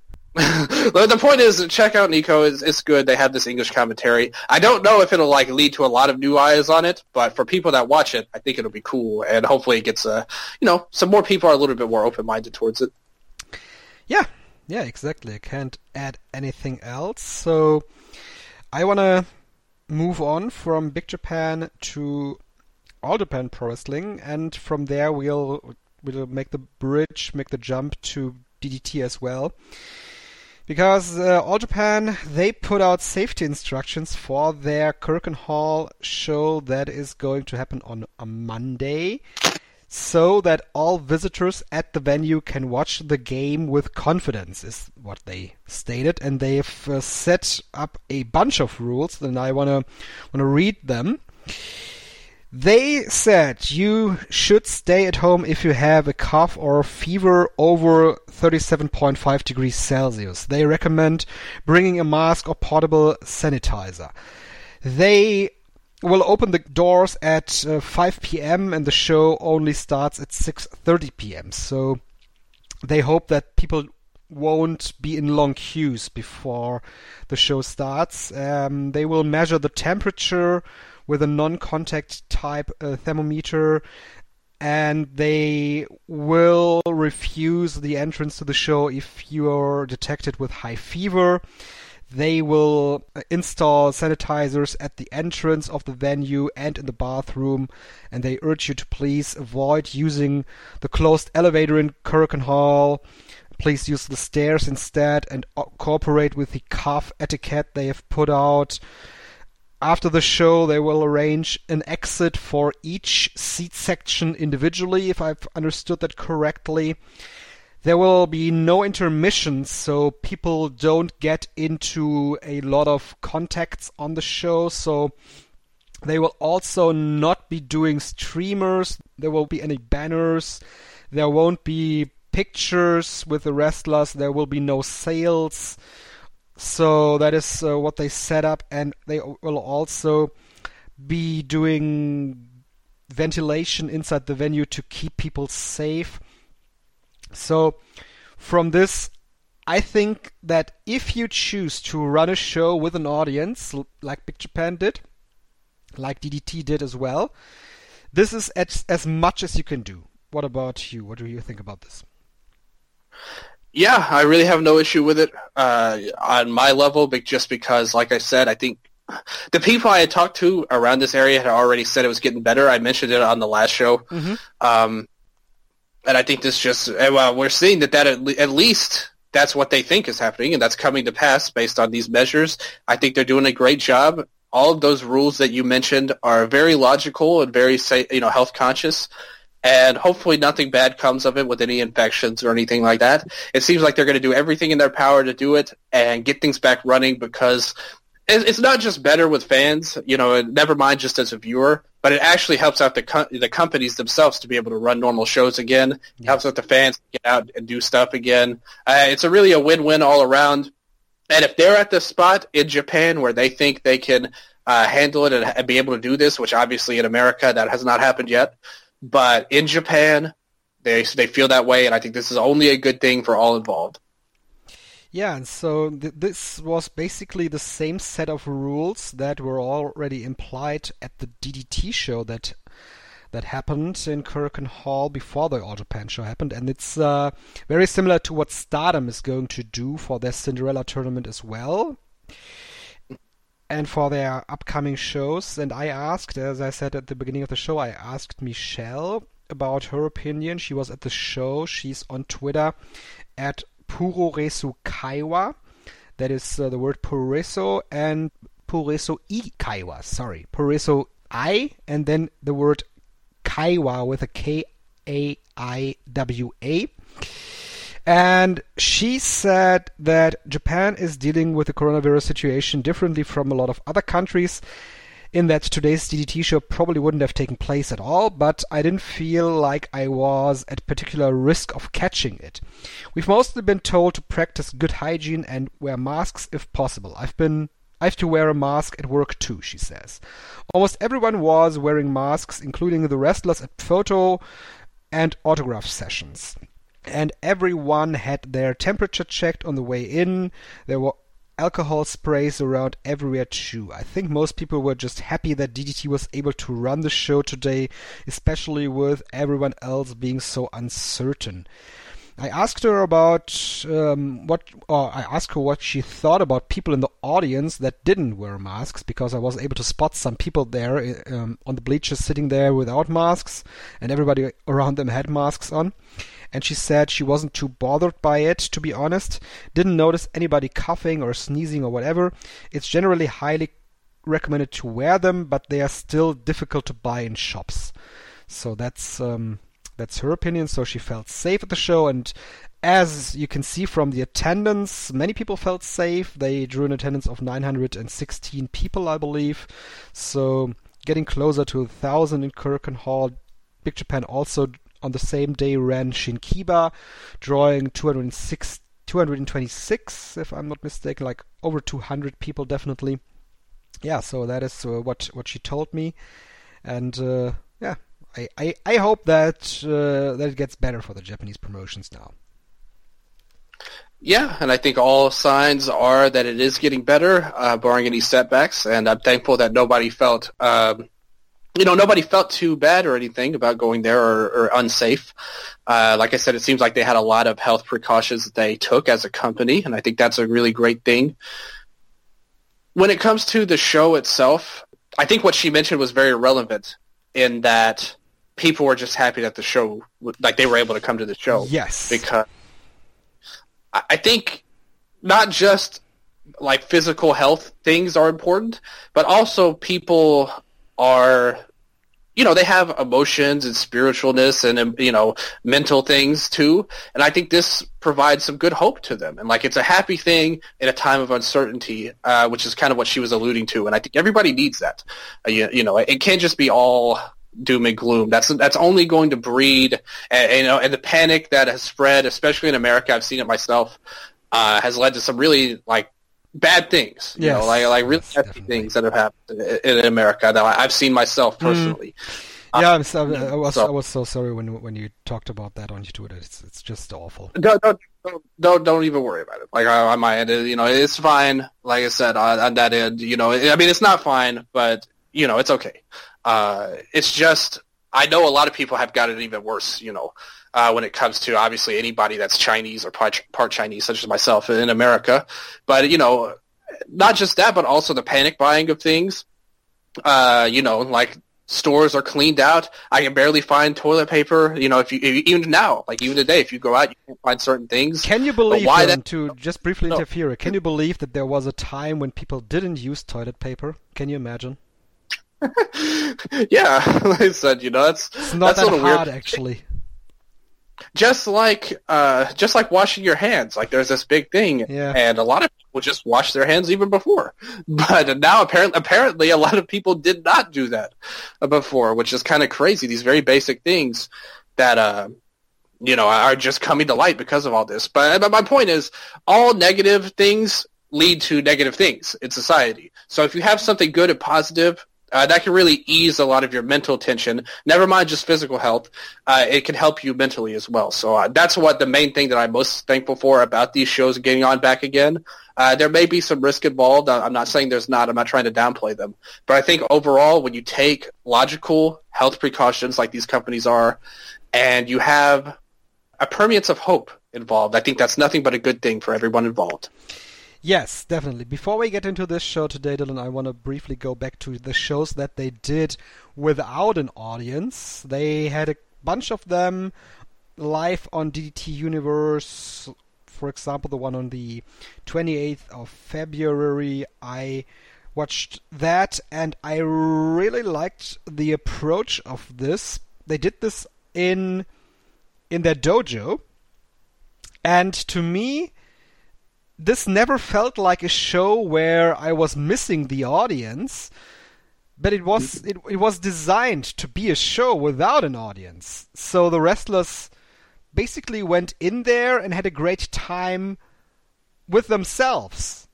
the the point is, check out Nico. It's, it's good. They have this English commentary. I don't know if it'll like lead to a lot of new eyes on it, but for people that watch it, I think it'll be cool, and hopefully it gets uh you know some more people are a little bit more open minded towards it. Yeah, yeah, exactly. I can't add anything else. So I want to move on from Big Japan to All Japan Pro Wrestling, and from there we'll we'll make the bridge, make the jump to D D T as well. Because uh, All Japan, they put out safety instructions for their Korakuen Hall show that is going to happen on a Monday, so that all visitors at the venue can watch the game with confidence, is what they stated. And they've uh, set up a bunch of rules, and I want to want to read them. They said you should stay at home if you have a cough or fever over thirty-seven point five degrees Celsius. They recommend bringing a mask or portable sanitizer. They will open the doors at uh, five p.m. and the show only starts at six thirty p.m. So they hope that people won't be in long queues before the show starts. Um, they will measure the temperature with a non-contact type uh, thermometer, and they will refuse the entrance to the show if you're detected with high fever. They will install sanitizers at the entrance of the venue and in the bathroom, and they urge you to please avoid using the closed elevator in Korakuen Hall. Please use the stairs instead and cooperate with the cough etiquette they have put out. After the show, they will arrange an exit for each seat section individually, if I've understood that correctly. There will be no intermissions, so people don't get into a lot of contacts on the show. So they will also not be doing streamers. There won't be any banners. There won't be pictures with the wrestlers. There will be no sales. So that is uh, what they set up, and they will also be doing ventilation inside the venue to keep people safe. So from this, I think that if you choose to run a show with an audience, like Big Japan did, like D D T did as well, this is as, as much as you can do. What about you? What do you think about this? Yeah, I really have no issue with it uh, on my level, but just because, like I said, I think the people I had talked to around this area had already said it was getting better. I mentioned it on the last show. Mm-hmm. Um, and I think this just, well, we're seeing that, that at, le- at least that's what they think is happening, and that's coming to pass based on these measures. I think they're doing a great job. All of those rules that you mentioned are very logical and very, you know, health conscious. And hopefully nothing bad comes of it with any infections or anything like that. It seems like they're going to do everything in their power to do it and get things back running, because it's not just better with fans, you know, never mind just as a viewer, but it actually helps out the co- the companies themselves to be able to run normal shows again. It yeah. helps out the fans to get out and do stuff again. Uh, it's a really a win-win all around. And if they're at the spot in Japan where they think they can uh, handle it and, and be able to do this, which obviously in America that has not happened yet, but in Japan, they they feel that way, and I think this is only a good thing for all involved. Yeah, and so th- this was basically the same set of rules that were already implied at the D D T show that that happened in Korakuen Hall before the All Japan show happened, and it's uh, very similar to what Stardom is going to do for their Cinderella tournament as well, and for their upcoming shows. And I asked, as I said at the beginning of the show, I asked Michelle about her opinion. She was at the show. She's on Twitter at Puroresu Kaiwa. That is uh, the word Puroresu and Puroresu I Kaiwa. Sorry. Puroresu I and then the word Kaiwa with a K A I W A. And she said that Japan is dealing with the coronavirus situation differently from a lot of other countries, in that today's D D T show probably wouldn't have taken place at all, but I didn't feel like I was at particular risk of catching it. We've mostly been told to practice good hygiene and wear masks if possible. I've been I have to wear a mask at work too, she says. Almost everyone was wearing masks, including the wrestlers at photo and autograph sessions. And everyone had their temperature checked on the way in. There were alcohol sprays around everywhere too. I think most people were just happy that D D T was able to run the show today, especially with everyone else being so uncertain. I asked her about um, what, or I asked her what she thought about people in the audience that didn't wear masks, because I was able to spot some people there um, on the bleachers sitting there without masks, and everybody around them had masks on. And she said she wasn't too bothered by it, to be honest. Didn't notice anybody coughing or sneezing or whatever. It's generally highly recommended to wear them, but they are still difficult to buy in shops. So that's um, that's her opinion. So she felt safe at the show, and as you can see from the attendance, many people felt safe. They drew an attendance of nine hundred sixteen people, I believe. So getting closer to a thousand in Korakuen Hall. Big Japan also on the same day ran Shinkiba, drawing two hundred six, two hundred twenty-six, if I'm not mistaken, like over two hundred people definitely. Yeah, so that is uh, what what she told me, and uh, yeah, I, I I hope that uh, that it gets better for the Japanese promotions now. Yeah, and I think all signs are that it is getting better, uh, barring any setbacks, and I'm thankful that nobody felt. Um, You know, nobody felt too bad or anything about going there or, or unsafe. Uh, like I said, it seems like they had a lot of health precautions that they took as a company, and I think that's a really great thing. when it comes to the show itself, I think what she mentioned was very relevant in that people were just happy that the show, like they were able to come to the show. Yes. Because I think not just like physical health things are important, but also people are, you know, they have emotions and spiritualness and, you know, mental things too. And I think this provides some good hope to them. And like, it's a happy thing in a time of uncertainty, uh, which is kind of what she was alluding to. And I think everybody needs that. Uh, you, you know, it can't just be all doom and gloom. That's, that's only going to breed, and, you know, and the panic that has spread, especially in America, I've seen it myself, uh, has led to some really like, bad things, you yes. know, like like really yes, bad definitely. things that have happened in, in America that I've seen myself personally. Mm. Yeah, I'm so, I was so, I was so sorry when when you talked about that on Twitter. It's it's just awful. Don't don't don't, don't even worry about it. Like on my end, you know, it's fine. Like I said, on, on that end, you know, I mean, it's not fine, but you know, it's okay. Uh, it's just I know a lot of people have got it even worse. You know. Uh, when it comes to obviously anybody that's Chinese or part, part Chinese, such as myself in America. But, you know, not just that, but also the panic buying of things. Uh, you know, like stores are cleaned out. I can barely find toilet paper. You know, if you even now, like even today, if you go out, you can't find certain things. Can you believe, why um, that, to just briefly no. interfere, can you believe that there was a time when people didn't use toilet paper? Can you imagine? Yeah, like I said, you know, that's, it's not that's that a little hard, weird. actually. Just like, uh, just like washing your hands, like there's this big thing, Yeah. and a lot of people just wash their hands even before. But now, apparently, apparently, a lot of people did not do that before, which is kind of crazy. These very basic things that, uh, you know, are just coming to light because of all this. But, but my point is, all negative things lead to negative things in society. So if you have something good and positive, Uh, that can really ease a lot of your mental tension. Never mind just physical health. Uh, it can help you mentally as well. So uh, that's what the main thing that I'm most thankful for about these shows getting on back again. Uh, there may be some risk involved. I'm not saying there's not. I'm not trying to downplay them. But I think overall, when you take logical health precautions like these companies are, and you have a permeance of hope involved, I think that's nothing but a good thing for everyone involved. Yes, definitely. Before we get into this show today, Dylan, I want to briefly go back to the shows that they did without an audience. They had a bunch of them live on D D T Universe. For example, the one on the twenty-eighth of February. I watched that, and I really liked the approach of this. They did this in in their dojo, and to me, this never felt like a show where I was missing the audience, but it was it, it was designed to be a show without an audience. So the wrestlers basically went in there and had a great time with themselves.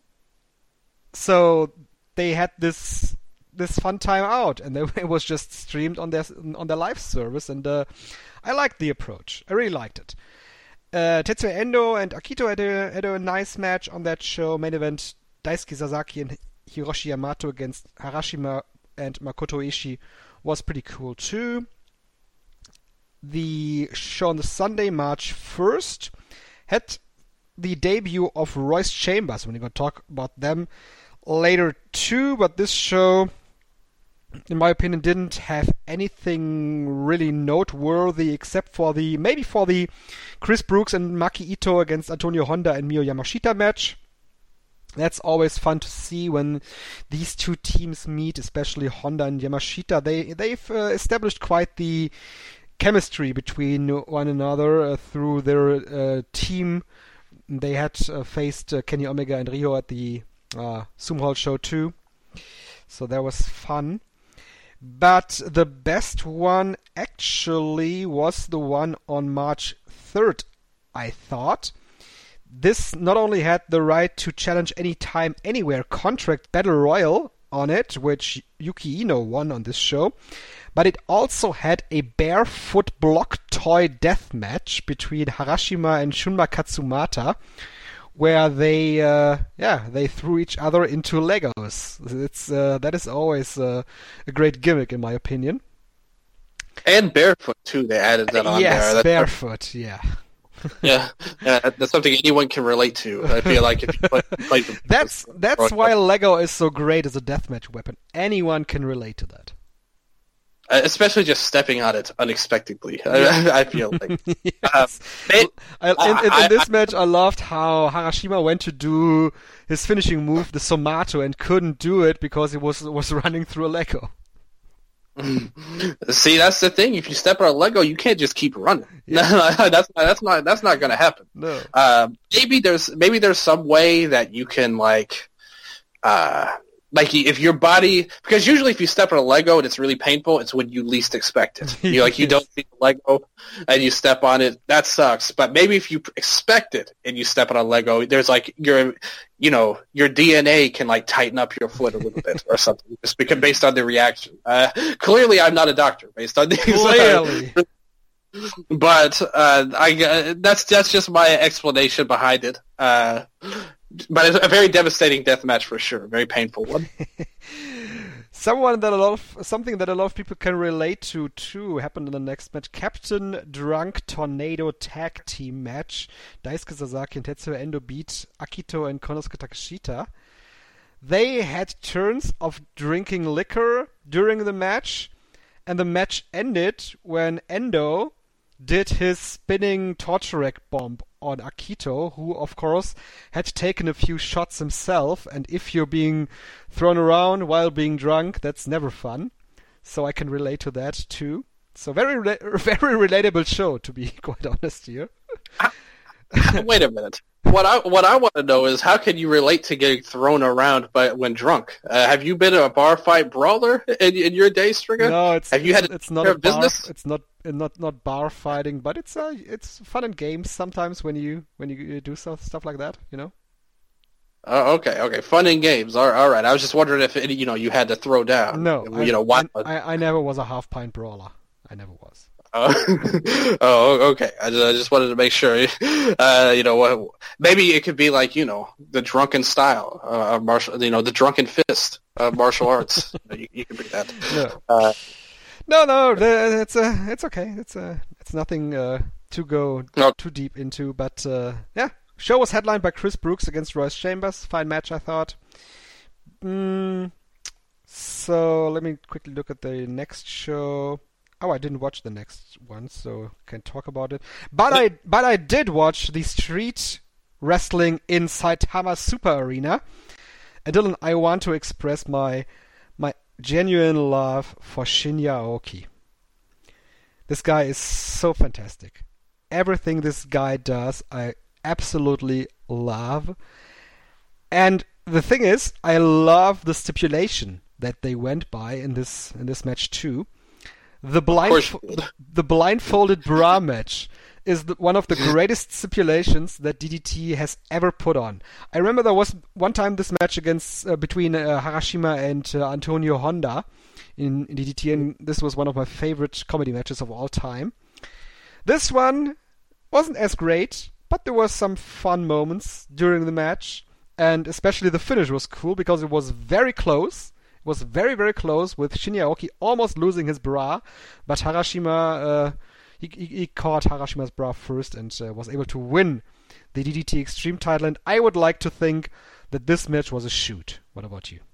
So they had this this fun time out, and it was just streamed on their on their live service, and uh, I liked the approach. I really liked it. Uh, Tetsuya Endo and Akito had a, had a nice match on that show. Main event, Daisuke Sasaki and Hiroshi Yamato against Harashima and Makoto Ishii was pretty cool too. The show on the Sunday, March first, had the debut of Royce Chambers. We're going to talk about them later too, but this show, in my opinion, didn't have anything really noteworthy except for the, maybe for the Chris Brooks and Maki Ito against Antonio Honda and Mio Yamashita match. That's always fun to see when these two teams meet, especially Honda and Yamashita. They, they've uh, established quite the chemistry between one another uh, through their uh, team. They had uh, faced uh, Kenny Omega and Ryo at the uh, Sumo Hall show too. So that was fun. But the best one actually was the one on March third, I thought. This not only had the right to challenge anytime, anywhere contract battle royal on it, which Yuki Ino won on this show, but it also had a barefoot block toy death match between Harashima and Shunma Katsumata, where they, uh, yeah, they threw each other into Legos. It's uh, that is always uh, a great gimmick, in my opinion. And barefoot too. They added that on yes, there. That's barefoot. Yeah. Yeah, yeah, that's something anyone can relate to. I feel like if you play, play the, That's that's why Lego is so great as a deathmatch weapon. Anyone can relate to that. Especially just stepping on it unexpectedly. I, I feel like. Yes. uh, it, I, in, in, I, in this I, match, I loved how Harashima went to do his finishing move, the Somato, and couldn't do it because he was was running through a Lego. See, that's the thing. If you step on a Lego, you can't just keep running. Yeah. that's not, that's not that's not going to happen. No. Uh, maybe there's maybe there's some way that you can like. Uh, Like if your body, because usually if you step on a Lego and it's really painful, it's when you least expect it. You like you don't see the Lego and you step on it, that sucks. But maybe if you expect it and you step on a Lego, there's like your, you know, your D N A can like tighten up your foot a little bit or something, just because based on the reaction. Uh, clearly, I'm not a doctor based on these. Clearly. Uh, but uh, I uh, that's that's just my explanation behind it. Uh, But it's a very devastating death match for sure. A very painful one. Someone that a lot of something that a lot of people can relate to too happened in the next match. Captain Drunk Tornado Tag Team match. Daisuke Sasaki and Tetsuya Endo beat Akito and Konosuke Takeshita. They had turns of drinking liquor during the match, and the match ended when Endo did his spinning torture rack bomb on Akito, who of course had taken a few shots himself, and if you're being thrown around while being drunk, that's never fun. So I can relate to that too. So very rela- very relatable show, to be quite honest here. Wait a minute. What I what I want to know is how can you relate to getting thrown around by when drunk? Uh, have you been a bar fight brawler in, in your day, Stringer? No, it's have you had it's not a bar, business? It's not not not bar fighting, but it's uh, it's fun and games sometimes when you when you do stuff stuff like that, you know. Oh, okay, okay, fun and games. All, all right. I was just wondering if it, you know you had to throw down. No, you I, know why? I, I never was a half pint brawler. I never was. Uh, oh, okay. I just, I just wanted to make sure. Uh, you know, what? Maybe it could be like you know the drunken style, uh, martial. You know, the drunken fist, uh, martial arts. you, you can bring that. No, uh, no, no. The, it's uh, it's okay. It's uh, it's nothing uh, to go no. too deep into. But uh, yeah, show was headlined by Chris Brooks against Royce Chambers. Fine match, I thought. Mm, so let me quickly look at the next show. Oh, I didn't watch the next one, so can't talk about it. But I but I did watch the street wrestling in Saitama Super Arena. And Dylan, I want to express my my genuine love for Shinya Aoki. This guy is so fantastic. Everything this guy does, I absolutely love. And the thing is, I love the stipulation that they went by in this in this match too. The blind, the blindfolded bra match is the, one of the greatest stipulations that D D T has ever put on. I remember there was one time this match against uh, between uh, Harashima and uh, Antonio Honda in, in D D T, and this was one of my favorite comedy matches of all time. This one wasn't as great, but there were some fun moments during the match, and especially the finish was cool because it was very close. It was very, very close with Shinya Aoki almost losing his bra, but Harashima, uh, he, he, he caught Harashima's bra first and uh, was able to win the D D T Extreme title, and I would like to think that this match was a shoot. What about you?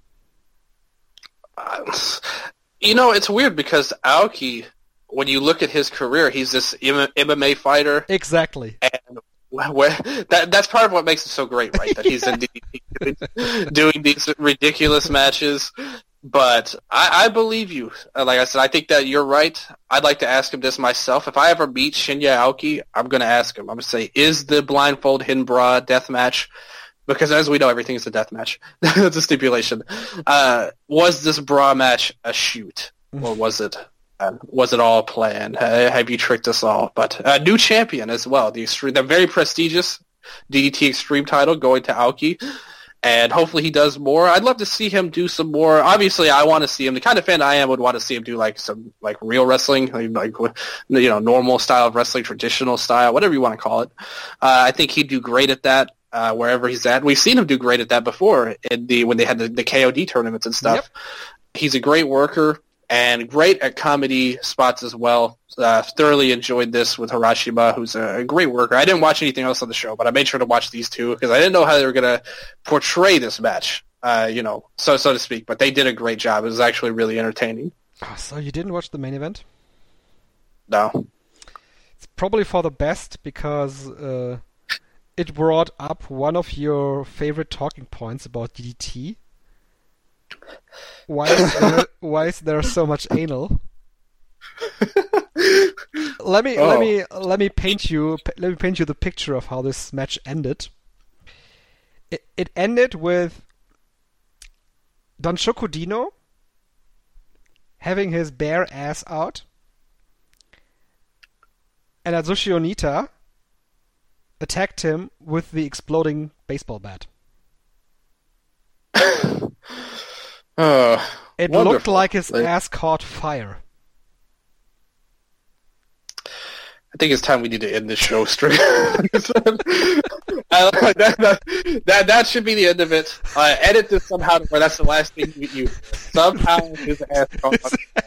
Uh, you know, it's weird because Aoki, when you look at his career, he's this M M A fighter. Exactly. And where, that that's part of what makes it so great, right? That he's yeah. in D D T doing, doing these ridiculous matches. But I, I believe you. Like I said, I think that you're right. I'd like to ask him this myself. If I ever meet Shinya Aoki, I'm going to ask him. I'm going to say, is the blindfold hidden bra death match? Because as we know, everything is a death match. That's a stipulation. Uh, was this bra match a shoot? Or was it uh, was it all planned? Uh, have you tricked us all? But a uh, new champion as well. The extreme, the very prestigious D D T Extreme title going to Aoki. And hopefully he does more. I'd love to see him do some more. Obviously, I want to see him. The kind of fan I am would want to see him do like some like real wrestling, like you know, normal style of wrestling, traditional style, whatever you want to call it. Uh, I think he'd do great at that uh, wherever he's at. We've seen him do great at that before in the when they had the, the K O D tournaments and stuff. Yep. He's a great worker. and great at comedy spots as well. Uh, thoroughly enjoyed this with Harashima, who's a great worker. I didn't watch anything else on the show, but I made sure to watch these two because I didn't know how they were going to portray this match, uh, you know, so so to speak. But they did a great job. It was actually really entertaining. Oh, so you didn't watch the main event? No. It's probably for the best because uh, it brought up one of your favorite talking points about D D T. Why is there, why is there so much anal? let me oh. let me let me paint you let me paint you the picture of how this match ended. It it ended with Danshoku Dino having his bare ass out, and Atsushi Onita attacked him with the exploding baseball bat. Oh, it wonderful. looked like his ass caught fire. I think it's time we need to end this show straight. uh, that, that, that, that should be the end of it. Uh, edit this somehow to where that's the last thing you use. Somehow his ass caught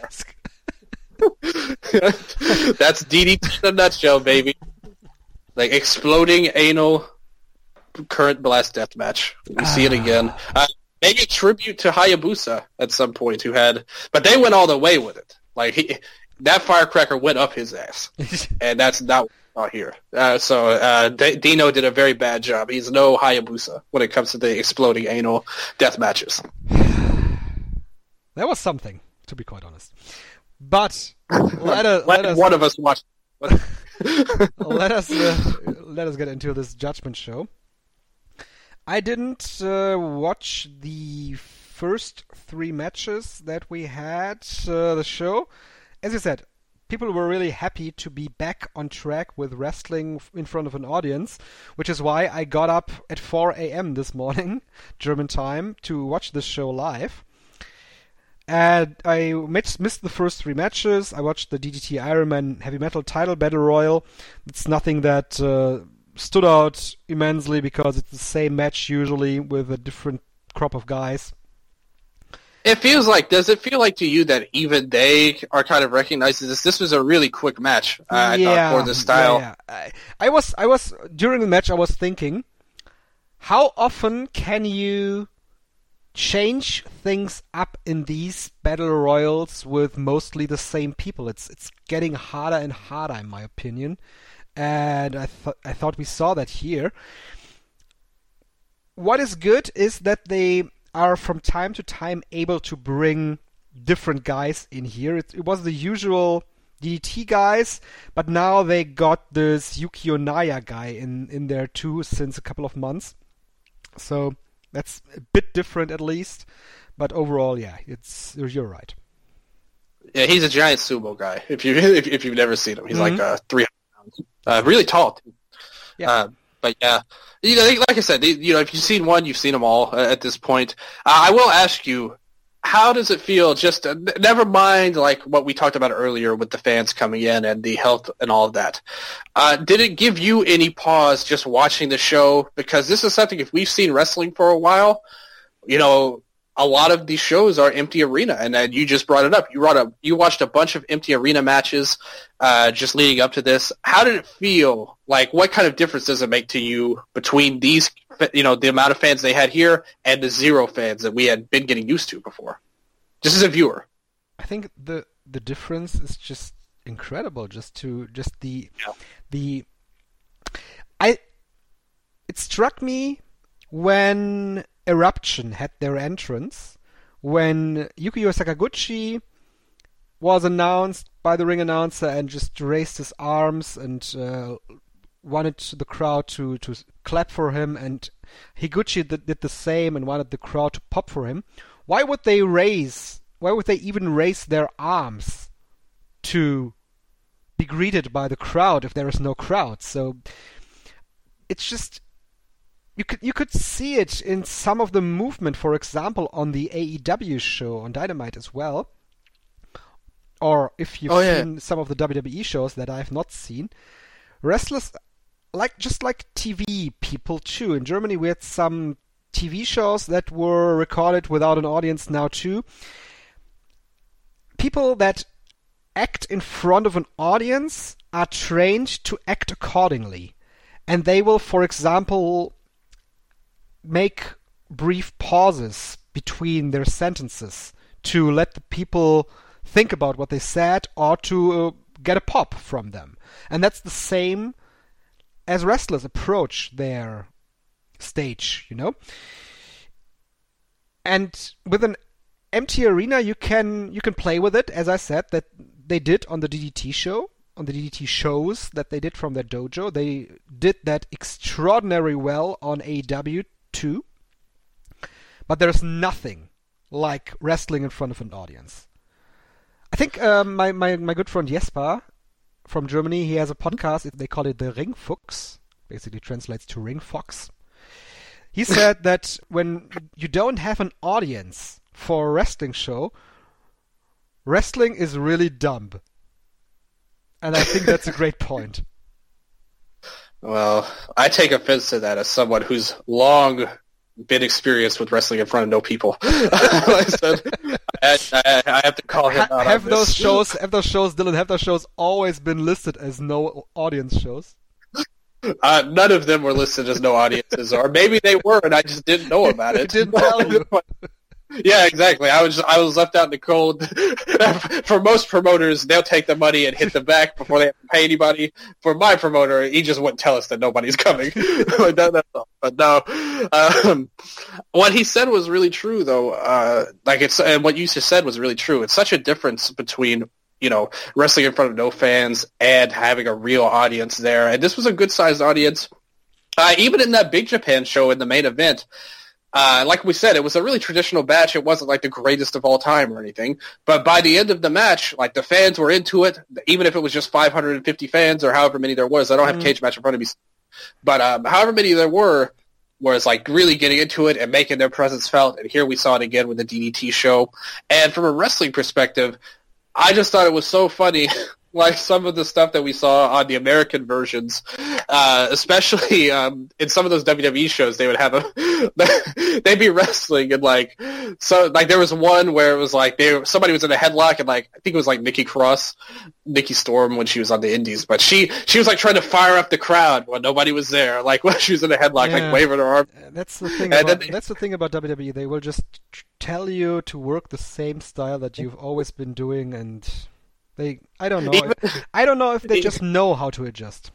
fire. That's D D T in a nutshell, baby. Like exploding anal current blast death match. We see it again. Uh, maybe a tribute to Hayabusa at some point, who had, but they went all the way with it. Like he, that firecracker went up his ass, and that's not what we saw here. Uh, so uh, D- Dino did a very bad job. He's no Hayabusa when it comes to the exploding anal death matches. That was something, to be quite honest. But let, us, let, let us one of us watch. let us uh, let us get into this judgment show. I didn't uh, watch the first three matches that we had uh, the show. As you said, people were really happy to be back on track with wrestling in front of an audience, which is why I got up at four a.m. this morning, German time, to watch this show live. And I missed the first three matches. I watched the D D T Ironman Heavy Metal Title Battle Royal. It's nothing that uh, stood out immensely because it's the same match usually with a different crop of guys. It feels like, does it feel like to you that even they are kind of recognizing this? This was a really quick match, uh, I yeah, thought, for the style. Yeah, yeah. I, I was, I was, during the match I was thinking, how often can you change things up in these battle royals with mostly the same people? It's it's getting harder and harder, in my opinion, and I thought I thought we saw that here. What is good is that they are from time to time able to bring different guys in here. It, it was the usual D D T guys, but now they got this Yuki Onaya guy in in there too since a couple of months. So that's a bit different, at least, but overall, yeah, it's you're right. Yeah, he's a giant sumo guy. If you if, if you've never seen him, he's mm-hmm. like uh, three hundred pounds, uh, really tall too. Yeah, uh, but yeah, you know, like I said, you know, if you've seen one, you've seen them all uh, at this point. Uh, I will ask you, how does it feel? Just uh, never mind, like what we talked about earlier with the fans coming in and the health and all of that. Uh, did it give you any pause just watching the show? Because this is something, if we've seen wrestling for a while, you know, a lot of these shows are empty arena, and then you just brought it up. You brought up, you watched a bunch of empty arena matches uh, just leading up to this. How did it feel? Like, what kind of difference does it make to you between these, you know, the amount of fans they had here and the zero fans that we had been getting used to before? Just as a viewer. I think the the difference is just incredible. Just to just the yeah. the I it struck me when Eruption had their entrance, when Yukio Sakaguchi was announced by the ring announcer and just raised his arms and uh, wanted the crowd to, to clap for him, and Higuchi did, did the same and wanted the crowd to pop for him. Why would they raise, why would they even raise their arms to be greeted by the crowd if there is no crowd? So it's just, you could you could see it in some of the movement, for example, on the A E W show on Dynamite as well. Or if you've oh, yeah. seen some of the W W E shows that I have not seen, wrestlers, like just like T V people too. In Germany, we had some T V shows that were recorded without an audience now too. people that act in front of an audience are trained to act accordingly. And they will, for example, make brief pauses between their sentences to let the people think about what they said or to uh, get a pop from them. And that's the same as wrestlers approach their stage, you know? And with an empty arena, you can you can play with it, as I said, that they did on the D D T show, on the D D T shows that they did from their dojo. They did that extraordinarily well on A E W too. But there's nothing like wrestling in front of an audience. I think uh, my, my, my good friend Jesper from Germany, he has a podcast, they call it the Ringfuchs, basically translates to Ring Fox. He said that when you don't have an audience for a wrestling show, wrestling is really dumb. And I think that's a great point. Well, I take offense to that as someone who's long been experienced with wrestling in front of no people. Like I said, I, I, I have to call him out. Have on those this. shows, have those shows, Dylan, have those shows always been listed as no audience shows? Uh, none of them were listed as no audiences, or maybe they were, and I just didn't know about it. Didn't tell you. Yeah, exactly. I was I was left out in the cold. For most promoters, they'll take the money and hit the back before they have to pay anybody. For my promoter, he just wouldn't tell us that nobody's coming. Like that, that's all. But no, um, what he said was really true, though. Uh, like it's and what you just said was really true. It's such a difference between, you know, wrestling in front of no fans and having a real audience there. And this was a good-sized audience. Uh, even in that Big Japan show in the main event, uh, like we said, it was a really traditional match. It wasn't like the greatest of all time or anything. But by the end of the match, like the fans were into it, even if it was just five hundred fifty fans or however many there was. I don't have mm. Cage Match in front of me. But um, however many there were, was like really getting into it and making their presence felt. And here we saw it again with the D D T show. And from a wrestling perspective, I just thought it was so funny, like some of the stuff that we saw on the American versions, uh, especially um, in some of those W W E shows. They would have a, they'd be wrestling and like, so like there was one where it was like they somebody was in a headlock and like I think it was like Nikki Cross, Nikki Storm when she was on the Indies, but she she was like trying to fire up the crowd when nobody was there, like when she was in a headlock, yeah. like waving her arm. That's the thing. About, then, that's the thing about W W E. They will just tell you to work the same style that you've always been doing, and they I don't know. Even, I don't know if they just know how to adjust.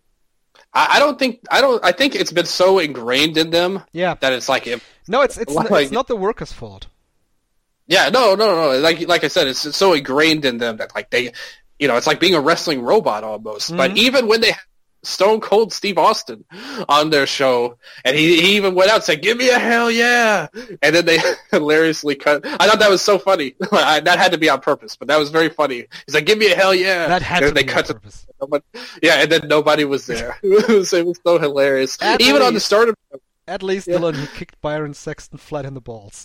I, I don't think I don't. I think it's been so ingrained in them. Yeah. That it's like if, no, it's it's like, not, it's not the workers' fault. Yeah, no, no, no. Like like I said, it's so ingrained in them that like they, you know, it's like being a wrestling robot almost. Mm-hmm. But even when they Stone Cold Steve Austin on their show, and he, he even went out and said, "Give me a hell yeah!" And then they hilariously cut. I thought that was so funny. I, that had to be on purpose, but that was very funny. He's like, "Give me a hell yeah!" That had and to they be cut on purpose. To, yeah, and then nobody was there. It was, it was so hilarious. At even least, on the start of at least yeah. Dylan, he kicked Byron Sexton flat in the balls.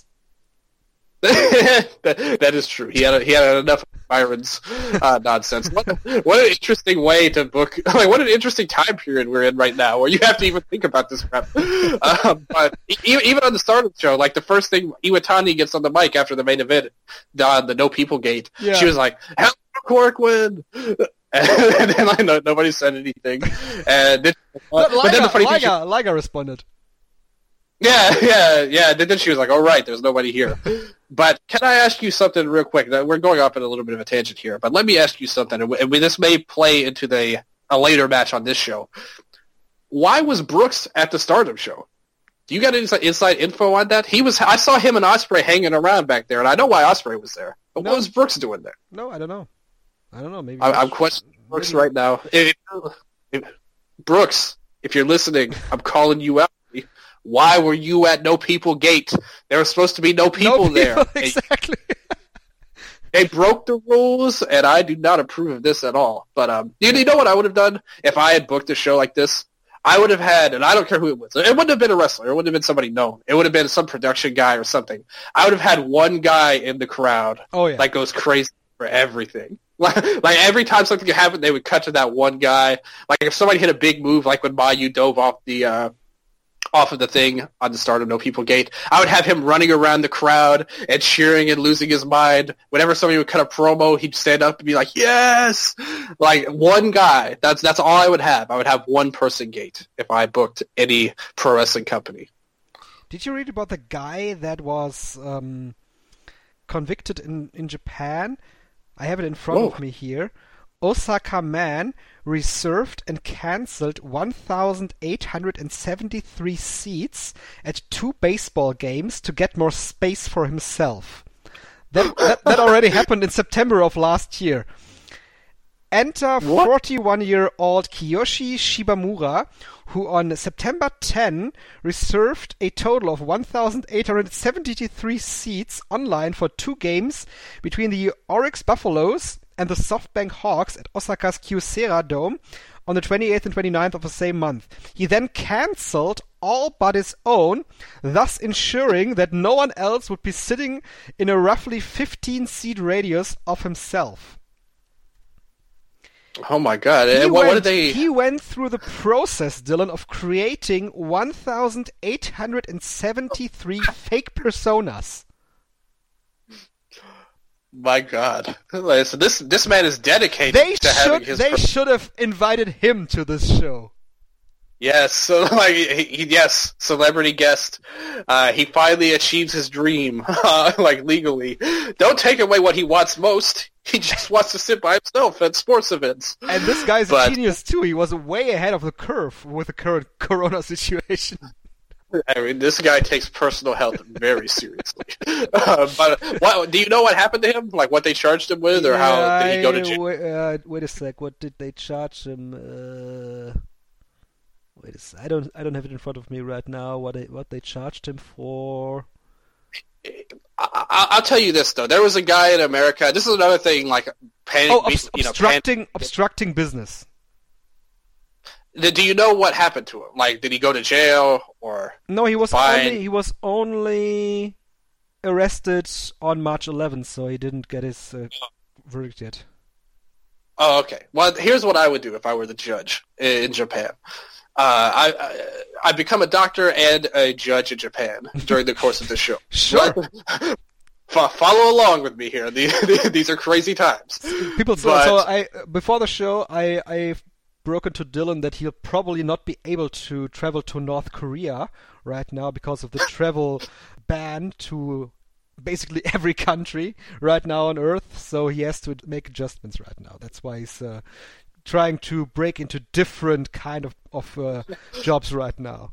that, that is true. He had a, he had enough of Byron's uh, nonsense. What, what an interesting way to book. Like, what an interesting time period we're in right now, where you have to even think about this crap. Um, but even on the start of the show, like the first thing Iwatani gets on the mic after the main event, on the No People Gate, yeah. she was like, "Hell, Corkwood." And then like no, nobody said anything. And then, uh, but, Liger, but then the funny Liger, thing, she, Liger responded. Yeah, yeah, yeah. Then she was like, "All right, there's nobody here." But can I ask you something real quick? We're going off in a little bit of a tangent here, but let me ask you something. And this may play into the a later match on this show. Why was Brooks at the Stardom show? Do you got any inside info on that? He was. I saw him and Ospreay hanging around back there, and I know why Ospreay was there. But no. What was Brooks doing there? No, I don't know. I don't know. Maybe I, I'm questioning Brooks maybe. right now. If, if, Brooks, if you're listening, I'm calling you out. Why were you at No People Gate? There was supposed to be no people, no people there. Exactly. They, they broke the rules, and I do not approve of this at all. But um, you, you know what I would have done if I had booked a show like this? I would have had, and I don't care who it was. It wouldn't have been a wrestler. It wouldn't have been somebody known. It would have been some production guy or something. I would have had one guy in the crowd oh, yeah. that goes crazy for everything. Like, like every time something happened, they would cut to that one guy. Like if somebody hit a big move, like when Mayu dove off the uh, off of the thing on the start of No People Gate, I would have him running around the crowd and cheering and losing his mind. Whenever somebody would cut a promo, he'd stand up and be like, yes! Like, one guy. That's that's all I would have. I would have one person gate if I booked any pro wrestling company. Did you read about the guy that was um, convicted in, in Japan? I have it in front Whoa. of me here. Osaka man reserved and cancelled one thousand eight hundred seventy-three seats at two baseball games to get more space for himself. That, that, that already happened in September of last year. Enter forty-one-year-old Kiyoshi Shibamura, who on September tenth reserved a total of one thousand eight hundred seventy-three seats online for two games between the Oryx Buffaloes and the SoftBank Hawks at Osaka's Kyocera Dome on the twenty-eighth and twenty-ninth of the same month. He then cancelled all but his own, thus ensuring that no one else would be sitting in a roughly fifteen-seat radius of himself. Oh my god. He And what, went, what did they... He went through the process, Dylan, of creating one thousand eight hundred seventy-three fake personas. My god. So this this man is dedicated They to having should his... they per- should have invited him to this show. Yes, so like he, he- yes, celebrity guest. Uh, he finally achieves his dream, uh, like legally. Don't take away what he wants most. He just wants to sit by himself at sports events. And this guy's But- a genius too. He was way ahead of the curve with the current corona situation. I mean, this guy takes personal health very seriously. Uh, but what, do you know what happened to him? Like what they charged him with, or how did he go to jail? Wait, uh, wait a sec. What did they charge him? Uh, wait a sec. I don't. I don't have it in front of me right now. What they, what they charged him for? I, I, I'll tell you this though. There was a guy in America. This is another thing, like panic. Oh, obst- you know, obstructing panic. obstructing business. Do you know what happened to him? Like, did he go to jail or? No, he was Fine. only he was only arrested on March eleventh, so he didn't get his uh, verdict yet. Oh, okay. Well, here's what I would do if I were the judge in Japan. Uh, I, I I become a doctor and a judge in Japan during the course of the show. Sure. Fo- follow along with me here. These, these are crazy times. People, so, But- so I before the show, I I broken to Dylan that he'll probably not be able to travel to North Korea right now because of the travel ban to basically every country right now on Earth. So he has to make adjustments right now. That's why he's uh, trying to break into different kind of of uh, jobs right now.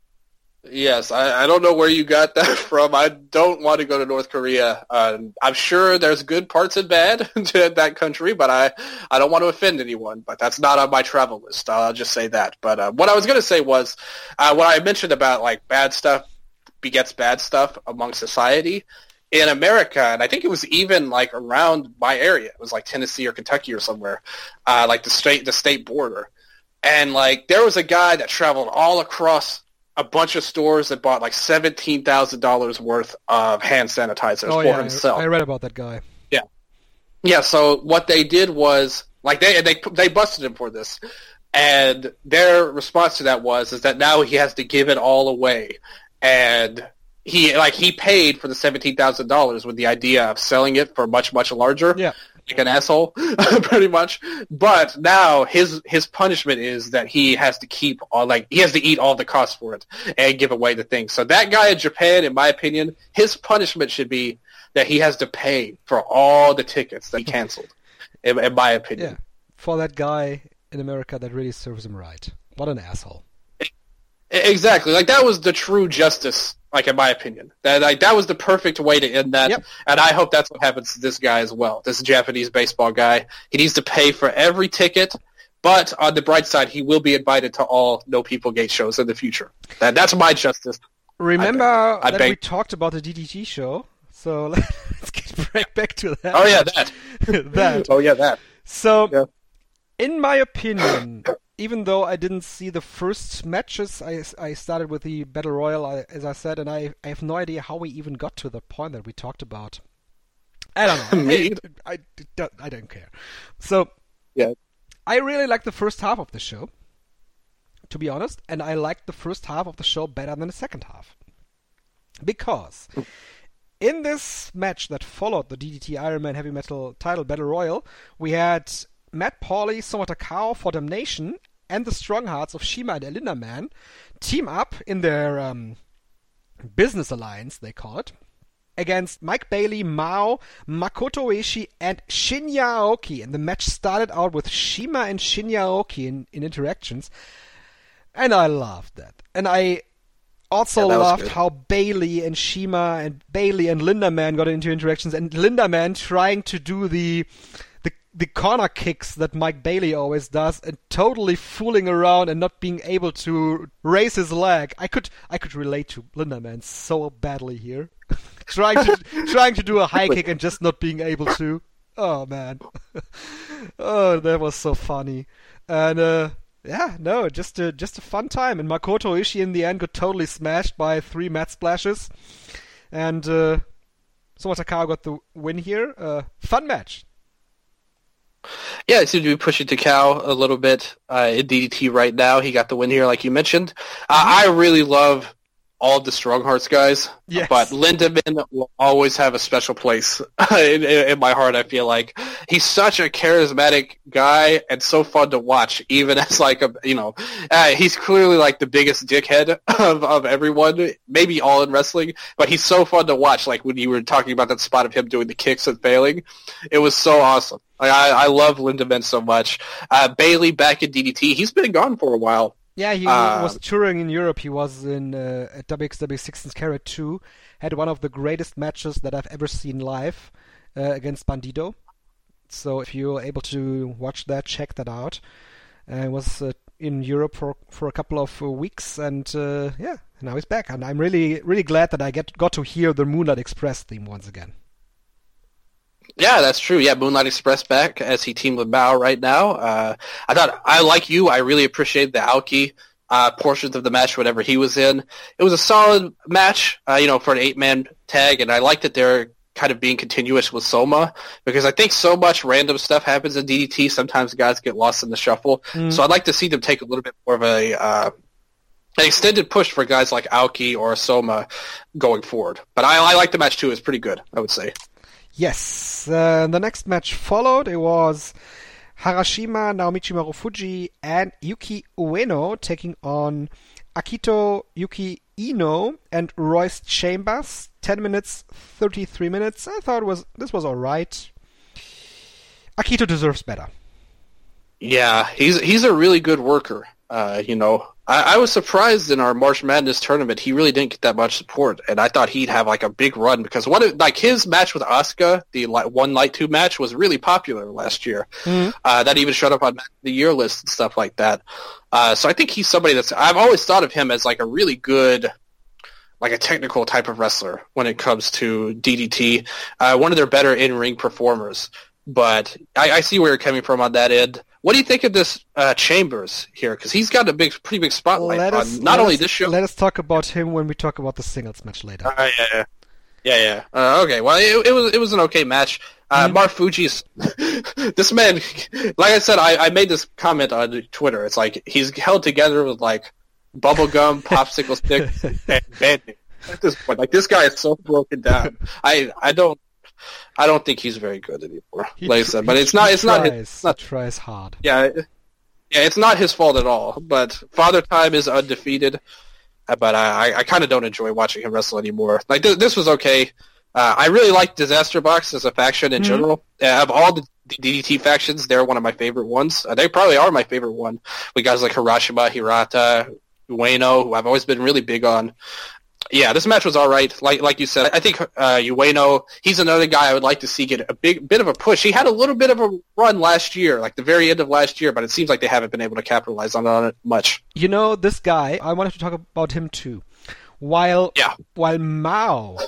Yes, I, I don't know where you got that from. I don't want to go to North Korea. Uh, I'm sure there's good parts and bad to that country, but I, I don't want to offend anyone. But that's not on my travel list. I'll just say that. But uh, what I was going to say was, uh, what I mentioned about like bad stuff begets bad stuff among society in America, and I think it was even like around my area. It was like Tennessee or Kentucky or somewhere, uh, like the state the state border, and like there was a guy that traveled all across a bunch of stores that bought like seventeen thousand dollars worth of hand sanitizers Oh for yeah, himself. I, I read about that guy. Yeah. Yeah, so what they did was, like, they they they busted him for this. And their response to that was, is that now he has to give it all away. And he, like, he paid for the seventeen thousand dollars with the idea of selling it for much, much larger. Yeah. Like an asshole, pretty much. But now his his punishment is that he has to keep all, like, he has to eat all the costs for it and give away the thing. So that guy in Japan, in my opinion, his punishment should be that he has to pay for all the tickets that he canceled, in, in my opinion. Yeah, for that guy in America, that really serves him right. What an asshole. Exactly. Like, that was the true justice, like, in my opinion. That like that was the perfect way to end that. Yep. And I hope that's what happens to this guy as well, this Japanese baseball guy. He needs to pay for every ticket, but on the bright side, he will be invited to all No People Gate shows in the future. That That's my justice. Remember I that beg- we talked about the D D T show? So let's get right back to that. Oh, yeah, that. that. Oh, yeah, that. So, Yeah. in my opinion, even though I didn't see the first matches, I, I started with the Battle Royal, I, as I said, and I, I have no idea how we even got to the point that we talked about. I don't know. Me I, I, I, I don't care. So, Yeah. I really liked the first half of the show. to be honest, and I liked the first half of the show better than the second half. Because in this match that followed the D D T Iron Man Heavy Metal title Battle Royal, we had Matt Pauley, Soma Takao for Damnation, and the Strong Hearts of Shima and Elinda Man team up in their um, business alliance, they call it, against Mike Bailey, Mao, Makoto Oishi, and Shinya Aoki. And the match started out with Shima and Shinya Aoki in, in interactions. And I loved that. And I also yeah, loved how Bailey and Shima and Bailey and Linda Man got into interactions. And Linda Man trying to do the, the, the corner kicks that Mike Bailey always does and totally fooling around and not being able to raise his leg. I could, I could relate to Linda Man so badly here. trying to trying to do a high kick and just not being able to. Oh man, oh that was so funny, and uh, yeah, no, just a just a fun time. And Makoto Oishi in the end got totally smashed by three mat splashes, and uh, Soma Takao got the win here. Uh, fun match. Yeah, I seem to be pushing Takao a little bit uh, in D D T right now. He got the win here, like you mentioned. Uh, I really love all the Strong Hearts guys, yes. But Lindaman will always have a special place in, in, in my heart, I feel like. He's such a charismatic guy and so fun to watch, even as like a, you know, uh, he's clearly like the biggest dickhead of, of everyone, maybe all in wrestling, but he's so fun to watch, like when you were talking about that spot of him doing the kicks and failing. It was so awesome. Like, I, I love Lindaman so much. Uh, Bailey back in D D T, he's been gone for a while. Yeah, he uh, was touring in Europe. He was in uh, at W X W sixteen Carat two. Had one of the greatest matches that I've ever seen live uh, against Bandido. So if you're able to watch that, check that out. Uh, he was uh, in Europe for for a couple of uh, weeks, and uh, yeah, now he's back. And I'm really really glad that I get got to hear the Moonlight Express theme once again. Yeah, that's true. Yeah, Moonlight Express back as he teamed with Mao right now. Uh, I thought, I like you, I really appreciate the Aoki uh, portions of the match, whatever he was in. It was a solid match, uh, you know, for an eight-man tag, and I like that they're kind of being continuous with Soma, because I think so much random stuff happens in D D T, sometimes guys get lost in the shuffle. Mm. So I'd like to see them take a little bit more of a uh, an extended push for guys like Aoki or Soma going forward. But I, I like the match too. It's pretty good, I would say. Yes, uh, the next match followed. It was Harashima, Naomichi Marufuji, and Yuki Ueno taking on Akito Yuki Ino and Royce Chambers. Ten minutes, thirty-three minutes. I thought it was this was all right. Akito deserves better. Yeah, he's he's a really good worker. Uh, you know, I, I was surprised in our March Madness tournament he really didn't get that much support, and I thought he'd have like a big run because one of, like his match with Asuka, the one night two match, was really popular last year. Mm-hmm. Uh, that even showed up on the year list and stuff like that. Uh, so I think he's somebody that's I've always thought of him as like a really good, like a technical type of wrestler when it comes to D D T. Uh, one of their better in ring performers. But I, I see where you're coming from on that end. What do you think of this uh, Chambers here? Because he's got a big, pretty big spotlight let on us, not only us, this show. Let us talk about him when we talk about the singles match later. Uh, yeah, yeah, yeah. yeah. Uh, okay, well, it, it was it was an okay match. Uh, mm-hmm. Marufuji's this man. Like I said, I, I made this comment on Twitter. It's like he's held together with like bubblegum, popsicle stick, and bandit. At this point, like this guy is so broken down. I I don't. I don't think he's very good anymore. He like I said, but it's not. It's tries, not. His, not he tries hard. Yeah, yeah. It's not his fault at all. But Father Time is undefeated. But I, I kind of don't enjoy watching him wrestle anymore. Like th- this was okay. Uh, I really like Disaster Box as a faction in mm-hmm. general. Uh, of all the D D T factions, they're one of my favorite ones. Uh, they probably are my favorite one. With guys like Harashima, Hirata, Ueno, who I've always been really big on. Yeah, this match was all right. Like like you said, I think uh, Ueno, he's another guy I would like to see get a big bit of a push. He had a little bit of a run last year, like the very end of last year, but it seems like they haven't been able to capitalize on, on it much. You know, this guy, I wanted to talk about him too. While yeah. while Mao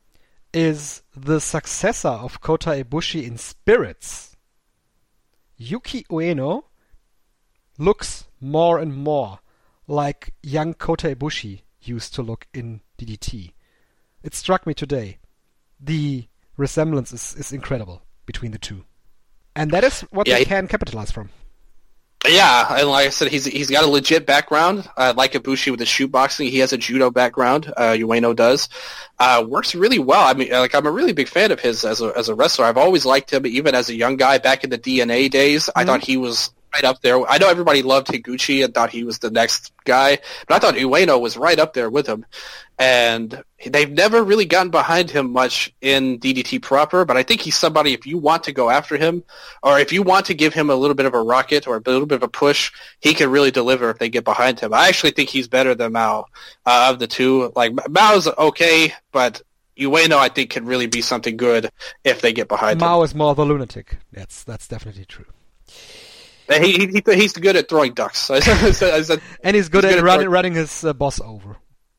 is the successor of Kota Ibushi in spirits, Yuki Ueno looks more and more like young Kota Ibushi used to look in D D T. It struck me today. The resemblance is, is incredible between the two. And that is what yeah, they can capitalize from. Yeah, and like I said, he's he's got a legit background. Uh, like Ibushi with the shoot boxing, he has a judo background. Uh, Ueno does. Uh, works really well. I mean, like I'm a really big fan of his as a as a wrestler. I've always liked him, even as a young guy back in the D N A days. Mm-hmm. I thought he was right up there. I know everybody loved Higuchi and thought he was the next guy, but I thought Ueno was right up there with him. And they've never really gotten behind him much in D D T proper, but I think he's somebody, if you want to go after him, or if you want to give him a little bit of a rocket or a little bit of a push, he can really deliver if they get behind him. I actually think he's better than Mao uh, of the two. Like, Mao's okay, but Ueno, I think, can really be something good if they get behind Mao him. Mao is more the lunatic. That's that's definitely true. He, he he's good at throwing ducks. I said, I said, and he's good he's at, good at running throwing... running his uh, boss over.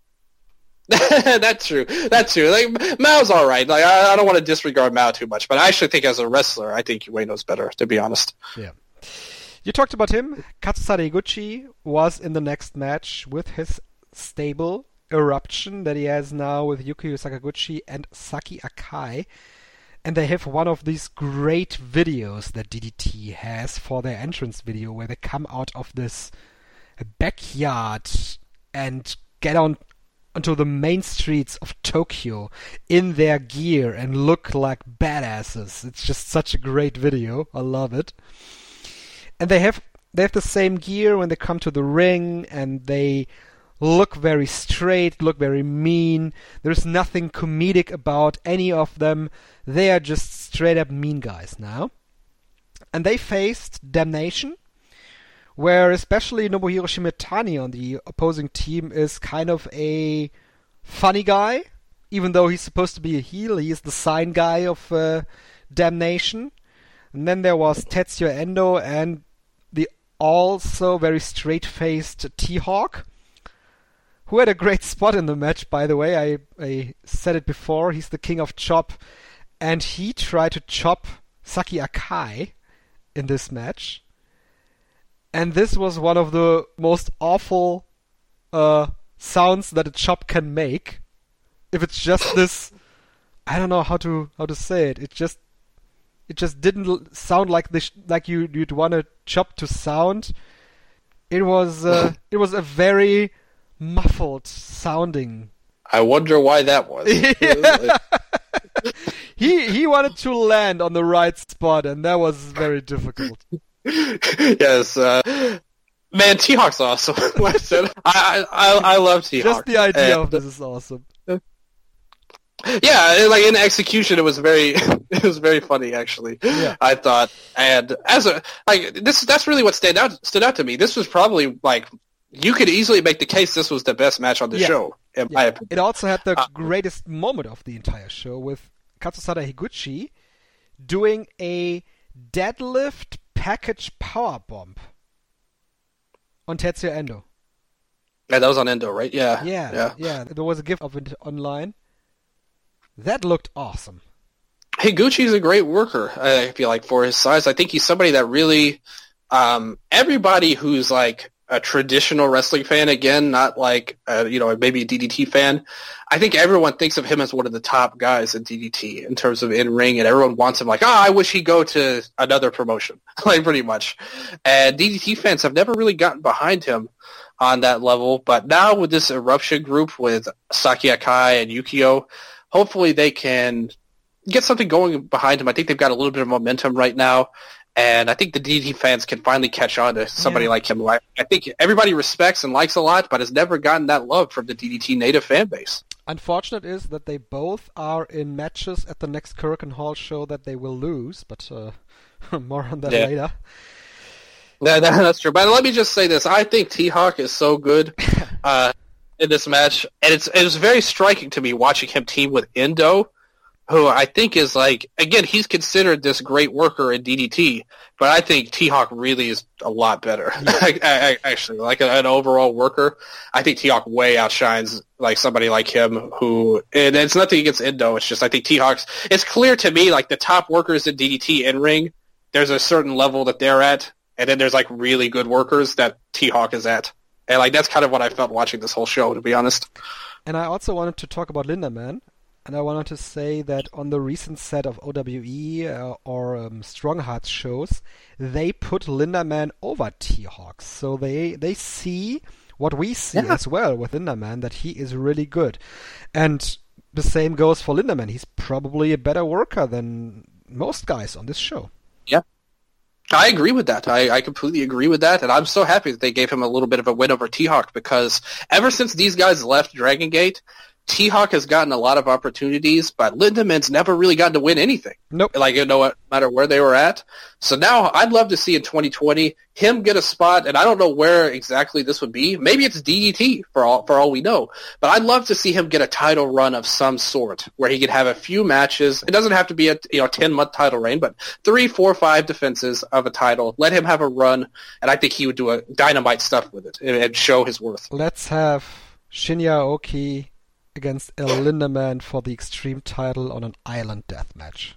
That's true. That's true. Like, Mao's all right. Like, I, I don't want to disregard Mao too much, but I actually think as a wrestler, I think Ueno's better, to be honest. Yeah. You talked about him. Katsusada Higuchi was in the next match with his stable Eruption that he has now with Yukio Sakaguchi and Saki Akai. And they have one of these great videos that D D T has for their entrance video where they come out of this backyard and get on onto the main streets of Tokyo in their gear and look like badasses. It's just such a great video. I love it. And they have they have the same gear when they come to the ring, and they look very straight, look very mean. There's nothing comedic about any of them. They are just straight up mean guys now. And they faced Damnation, where especially Nobuhiro Shimetani on the opposing team is kind of a funny guy. Even though he's supposed to be a heel, he is the sign guy of uh, Damnation. And then there was Tetsuya Endo and the also very straight-faced T-Hawk, who had a great spot in the match, by the way. I, I said it before, he's the king of chop, and he tried to chop Saki Akai in this match. And this was one of the most awful uh, sounds that a chop can make. If it's just this, I don't know how to how to say it. It just it just didn't l- sound like this, like you you'd want a chop to sound. It was uh, it was a very muffled sounding. I wonder why that was. he he wanted to land on the right spot, and that was very difficult. Yes, uh, man, T-Hawk's awesome. Like I said, I I I love T-Hawk. Just the idea and, of this is awesome. Yeah, like in execution, it was very, it was very funny actually. Yeah. I thought, and as a like this, that's really what stood out stood out to me. This was probably like you could easily make the case this was the best match on the yeah. show. In yeah. my opinion. It also had the uh, greatest moment of the entire show with Katsusada Higuchi doing a deadlift package power bomb on Tetsuya Endo. Yeah, that was on Endo, right? Yeah, yeah, yeah. yeah. There was a GIF of it online. That looked awesome. Higuchi's a great worker, I feel like, for his size. I think he's somebody that really, um, everybody who's like a traditional wrestling fan, again, not like, uh, you know, maybe a D D T fan, I think everyone thinks of him as one of the top guys in D D T in terms of in-ring, and everyone wants him like, oh, I wish he'd go to another promotion, like pretty much. And D D T fans have never really gotten behind him on that level, but now with this Eruption group with Saki Akai and Yukio, hopefully they can get something going behind him. I think they've got a little bit of momentum right now, and I think the D D T fans can finally catch on to somebody yeah. like him. I think everybody respects and likes a lot, but has never gotten that love from the D D T native fan base. Unfortunate is that they both are in matches at the next Korakuen Hall show that they will lose, but uh, more on that yeah. later. Yeah, that, that's true. But let me just say this. I think T-Hawk is so good uh, in this match, and it's it was very striking to me watching him team with Endo, who I think is like, again, he's considered this great worker in D D T, but I think T-Hawk really is a lot better. I, I, actually, like an overall worker, I think T-Hawk way outshines like somebody like him who, and it's nothing against Endo, it's just I think T-Hawk's, it's clear to me like the top workers in D D T in-ring, there's a certain level that they're at, and then there's like really good workers that T-Hawk is at. And like that's kind of what I felt watching this whole show, to be honest. And I also wanted to talk about Lindaman. and I wanted to say that on the recent set of O W E uh, or um, Strong Hearts shows, they put Lindaman over T-Hawk. So they, they see what we see Yeah. as well with Lindaman, that he is really good. And the same goes for Lindaman. He's probably a better worker than most guys on this show. Yeah. I agree with that. I, I completely agree with that, and I'm so happy that they gave him a little bit of a win over T-Hawk, because ever since these guys left Dragon Gate, T-Hawk has gotten a lot of opportunities, but Lindaman's never really gotten to win anything. Nope. Like, you know, no matter where they were at. So now I'd love to see in twenty twenty him get a spot, and I don't know where exactly this would be. Maybe it's D D T for all for all we know. But I'd love to see him get a title run of some sort, where he could have a few matches. It doesn't have to be a you know ten month title reign, but three, four, five defenses of a title. Let him have a run, and I think he would do a dynamite stuff with it and, and show his worth. Let's have Shinya Aoki against El Lindaman for the Extreme title on an island death match.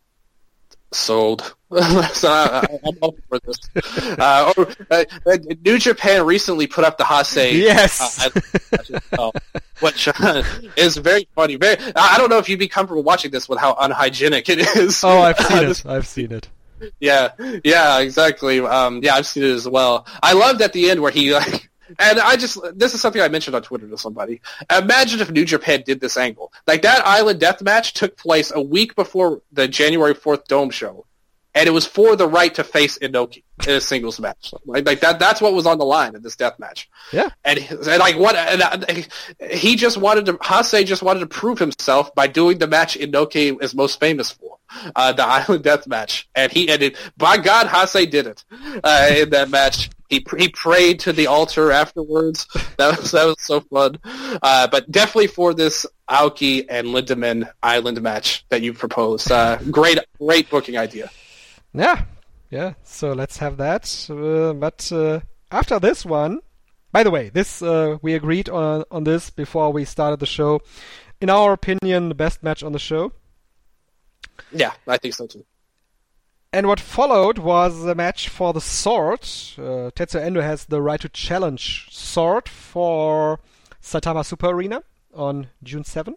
Sold. So I, I'm all for this. Uh, or, uh, New Japan recently put up the Hase. Yes. Uh, which uh, is very funny. Very. I don't know if you'd be comfortable watching this with how unhygienic it is. Oh, I've seen it. I've seen it. Yeah. Yeah. Exactly. Um, yeah, I've seen it as well. I loved at the end where he like. And I just, this is something I mentioned on Twitter to somebody. Imagine if New Japan did this angle. Like, that Island Death match took place a week before the January fourth Dome show. And it was for the right to face Inoki in a singles match. Like, like that, that's what was on the line in this death match. Yeah. And, and like, what, and, uh, he just wanted to, Hase just wanted to prove himself by doing the match Inoki is most famous for. Uh, the Island Death match. And he ended, by God, Hase did it, uh, in that match. He he prayed to the altar afterwards. That was that was so fun. Uh, but definitely for this Aoki and Lindaman Island match that you proposed. Uh, great great booking idea. Yeah. Yeah. So let's have that. Uh, but uh, after this one, by the way, this uh, we agreed on on this before we started the show. In our opinion, the best match on the show. Yeah, I think so too. And what followed was a match for the sword. Uh, Tetsuya Endo has the right to challenge sword for Saitama Super Arena on June seventh.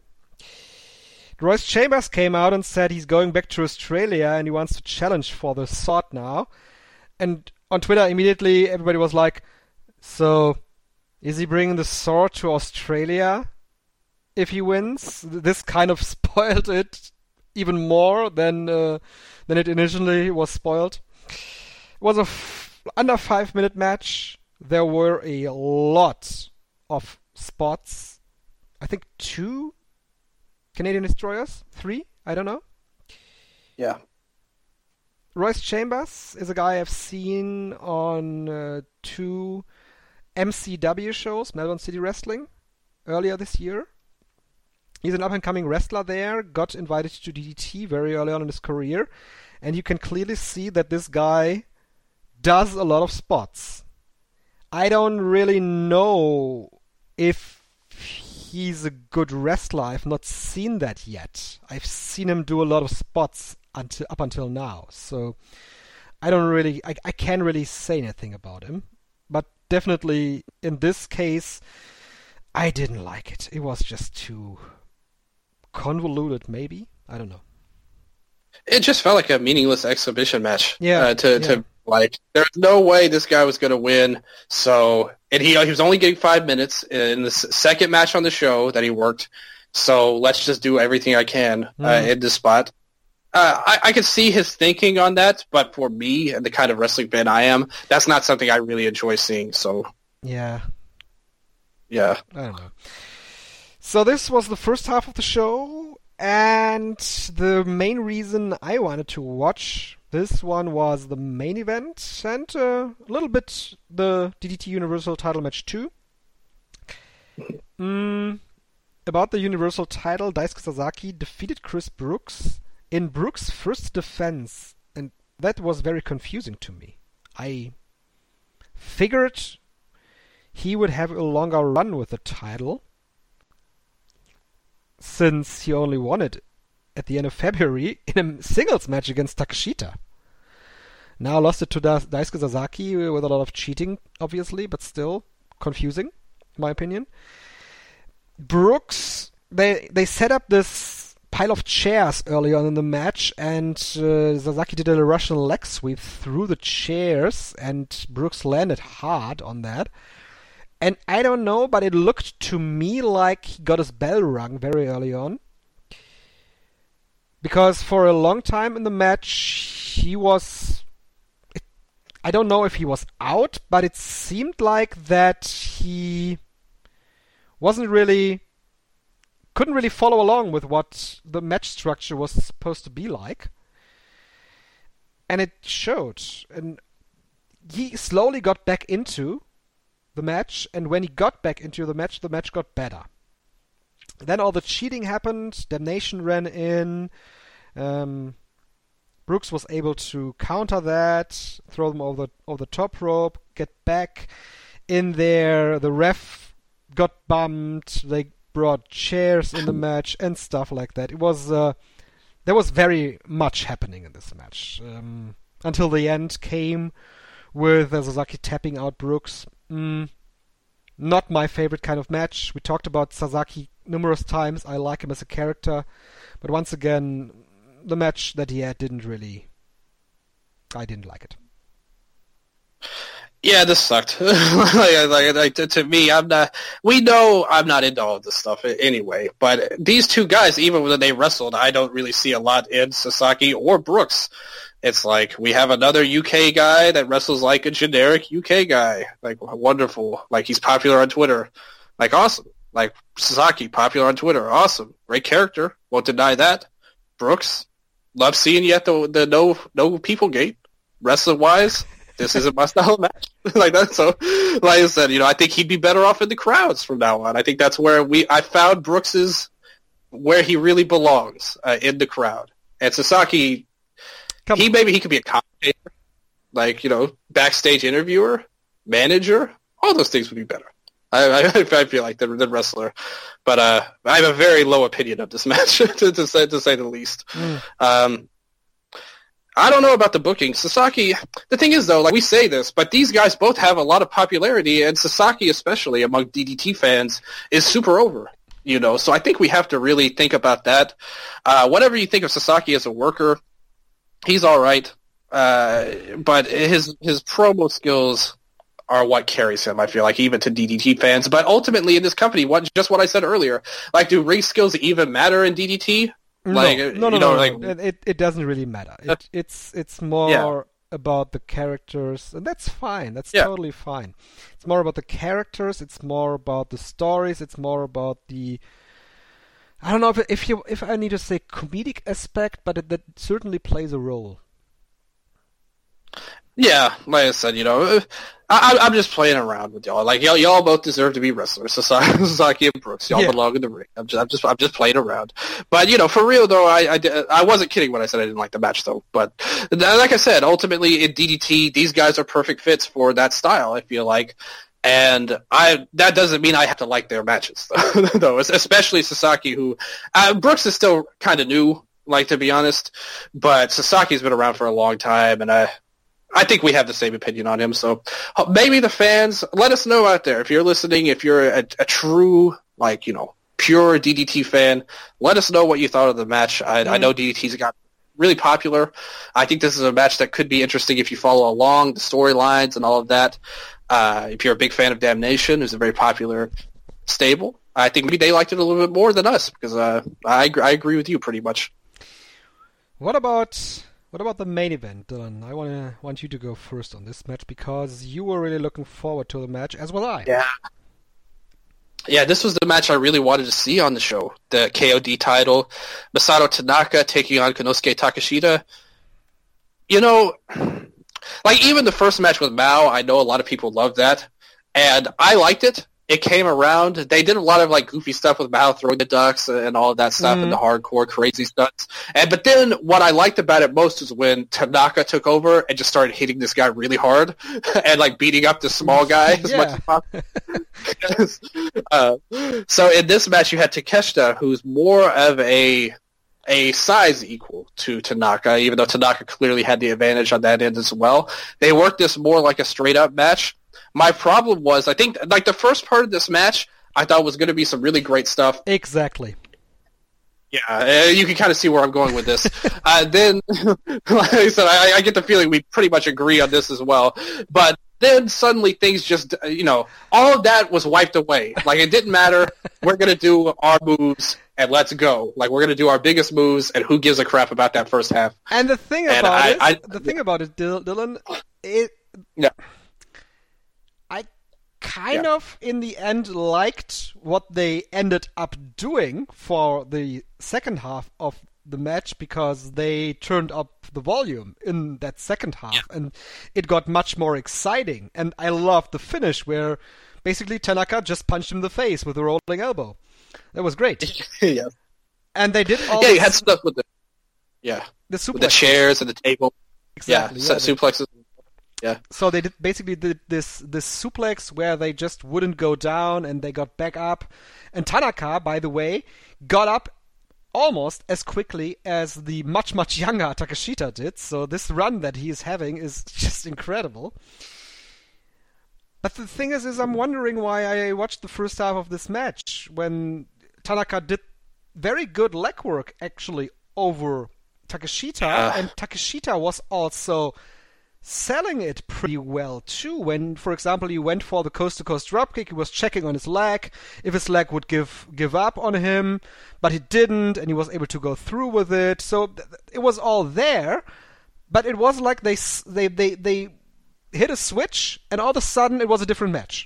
Royce Chambers came out and said he's going back to Australia and he wants to challenge for the sword now. And on Twitter immediately everybody was like, so is he bringing the sword to Australia if he wins? This kind of spoiled it even more than uh, than it initially was spoiled. It was a f- under five minute match. There were a lot of spots. I think two Canadian destroyers, three. I don't know. Yeah. Royce Chambers is a guy I've seen on uh, two M C W shows, Melbourne City Wrestling, earlier this year. He's an up-and-coming wrestler there, got invited to D D T very early on in his career, and you can clearly see that this guy does a lot of spots. I don't really know if he's a good wrestler. I've not seen that yet. I've seen him do a lot of spots until up until now, so I don't really, I, I can't really say anything about him. But definitely in this case, I didn't like it. It was just too convoluted, maybe? I don't know. It just felt like a meaningless exhibition match. Yeah, Uh, to, yeah. to like, there's no way this guy was going to win. So, and he he was only getting five minutes in the s- second match on the show that he worked. So let's just do everything I can uh, Mm. in this spot. Uh, I, I could see his thinking on that, but for me and the kind of wrestling fan I am, that's not something I really enjoy seeing. So, Yeah, yeah. I don't know. So this was the first half of the show, and the main reason I wanted to watch this one was the main event, and uh, a little bit the D D T Universal title match too. Mm, about the Universal title, Daisuke Sasaki defeated Chris Brooks in Brooks' first defense, and that was very confusing to me. I figured he would have a longer run with the title, since he only won it at the end of February in a singles match against Takeshita. Now lost it to da- Daisuke Sasaki with a lot of cheating, obviously, but still confusing, in my opinion. Brooks they they set up this pile of chairs early on in the match, and uh, Sasaki did a Russian leg sweep through the chairs, and Brooks landed hard on that. And I don't know, but it looked to me like he got his bell rung very early on. Because for a long time in the match, he was... It, I don't know if he was out, but it seemed like that he wasn't really... couldn't really follow along with what the match structure was supposed to be like. And it showed. And he slowly got back into the match, and when he got back into the match, the match got better. Then all the cheating happened, Damnation ran in, um, Brooks was able to counter that, throw them over the, over the top rope, get back in there, the ref got bumped, they brought chairs in the match and stuff like that. It was, uh, there was very much happening in this match, um, until the end came with uh, Sasaki tapping out Brooks. Mm, not my favorite kind of match. We talked about Sasaki numerous times. I like him as a character. But once again, the match that he had didn't really... I didn't like it. Yeah, this sucked. like, like, like, to, to me, I'm not... We know I'm not into all of this stuff anyway. But these two guys, even when they wrestled, I don't really see a lot in Sasaki or Brooks. It's like, we have another U K guy that wrestles like a generic U K guy. Like, wonderful. Like, he's popular on Twitter. Like, awesome. Like, Sasaki, popular on Twitter. Awesome. Great character. Won't deny that. Brooks, love seeing you at the, the no no people gate. Wrestling-wise, this isn't my style of match. like that. So, like I said, you know, I think he'd be better off in the crowds from now on. I think that's where we, I found Brooks's, where he really belongs, uh, in the crowd. And Sasaki... Come he on. Maybe he could be a commentator, like, you know, backstage interviewer, manager. All those things would be better. I, I, I feel like the, the wrestler, but uh, I have a very low opinion of this match to, to say to say the least. Mm. Um, I don't know about the booking. Sasaki. The thing is, though, like we say this, but these guys both have a lot of popularity, and Sasaki, especially among D D T fans, is super over. You know, so I think we have to really think about that. Uh, whatever you think of Sasaki as a worker. He's all right, uh, but his his promo skills are what carries him, I feel like, even to D D T fans. But ultimately, in this company, what just what I said earlier, like, do ring skills even matter in D D T? Like, no, no, no, you know, no, like, no. It it doesn't really matter. It, it's it's more yeah. about the characters, and that's fine. That's yeah. totally fine. It's more about the characters. It's more about the stories. It's more about the... I don't know if if you if I need to say comedic aspect, but it, that certainly plays a role. Yeah, like I said, you know, I, I'm just playing around with y'all. Like y'all, y'all both deserve to be wrestlers. Sasaki and Brooks, y'all yeah. belong in the ring. I'm just, I'm just, I'm just playing around. But you know, for real though, I, I, I wasn't kidding when I said I didn't like the match though. But like I said, ultimately in D D T, these guys are perfect fits for that style. I feel like. And I that doesn't mean I have to like their matches, though, though especially Sasaki, who... Uh, Brooks is still kind of new, like, to be honest, but Sasaki's been around for a long time, and I I think we have the same opinion on him, so maybe the fans, let us know out there. If you're listening, if you're a, a true, like, you know, pure D D T fan, let us know what you thought of the match. I, mm. I know D D T's got really popular. I think this is a match that could be interesting if you follow along the storylines and all of that. Uh, if you're a big fan of Damnation, who's a very popular stable, I think maybe they liked it a little bit more than us, because uh, I I agree with you pretty much. What about what about the main event, Dylan? I want want you to go first on this match, because you were really looking forward to the match, as was I. Yeah. Yeah, this was the match I really wanted to see on the show. The K O D title, Masato Tanaka taking on Konosuke Takeshita. You know... Like, even the first match with Mao, I know a lot of people loved that, and I liked it. It came around. They did a lot of, like, goofy stuff with Mao throwing the ducks and all of that stuff, mm-hmm. and the hardcore crazy stunts. And But then what I liked about it most is when Tanaka took over and just started hitting this guy really hard and, like, beating up the small guy as yeah. much as possible. uh, so in this match, you had Takeshita, who's more of a... a size equal to Tanaka, even though Tanaka clearly had the advantage on that end as well. They worked this more like a straight-up match. My problem was, I think, like, the first part of this match, I thought was going to be some really great stuff. Exactly. Yeah, uh, you can kind of see where I'm going with this. uh, then, like I said, I, I get the feeling we pretty much agree on this as well. But then suddenly things just, you know, all of that was wiped away. Like, it didn't matter. We're going to do our moves, and let's go. Like, we're going to do our biggest moves, and who gives a crap about that first half? And the thing And about I- it, I- the thing about it, Dil- Dylan, it, Yeah. I kind Yeah. of, in the end, liked what they ended up doing for the second half of the match because they turned up the volume in that second half, Yeah. and it got much more exciting. And I loved the finish where basically Tanaka just punched him in the face with a rolling elbow. That was great. yeah. And they did all Yeah, you this- had stuff with the, yeah, the with the suplex. chairs and the table. Exactly. yeah, yeah, su- they- suplexes. Yeah. So they did basically did this this suplex where they just wouldn't go down and they got back up. And Tanaka, by the way, got up almost as quickly as the much much younger Takeshita did. So this run that he is having is just incredible. But the thing is, is I'm wondering why I watched the first half of this match when Tanaka did very good leg work actually over Takeshita, Yeah. and Takeshita was also selling it pretty well too. When, for example, he went for the coast-to-coast dropkick, he was checking on his leg if his leg would give give up on him, but he didn't, and he was able to go through with it. So th- it was all there, but it was like they s- they they they hit a switch, and all of a sudden it was a different match.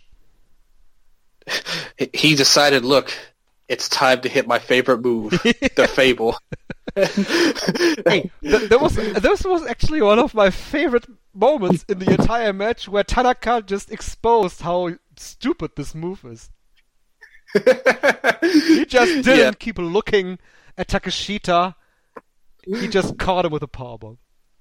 He decided, look, it's time to hit my favorite move, the Fable. Hey, th- that was this was actually one of my favorite moments in the entire match, where Tanaka just exposed how stupid this move is. He just didn't Yeah. keep looking at Takeshita. He just caught him with a powerbomb.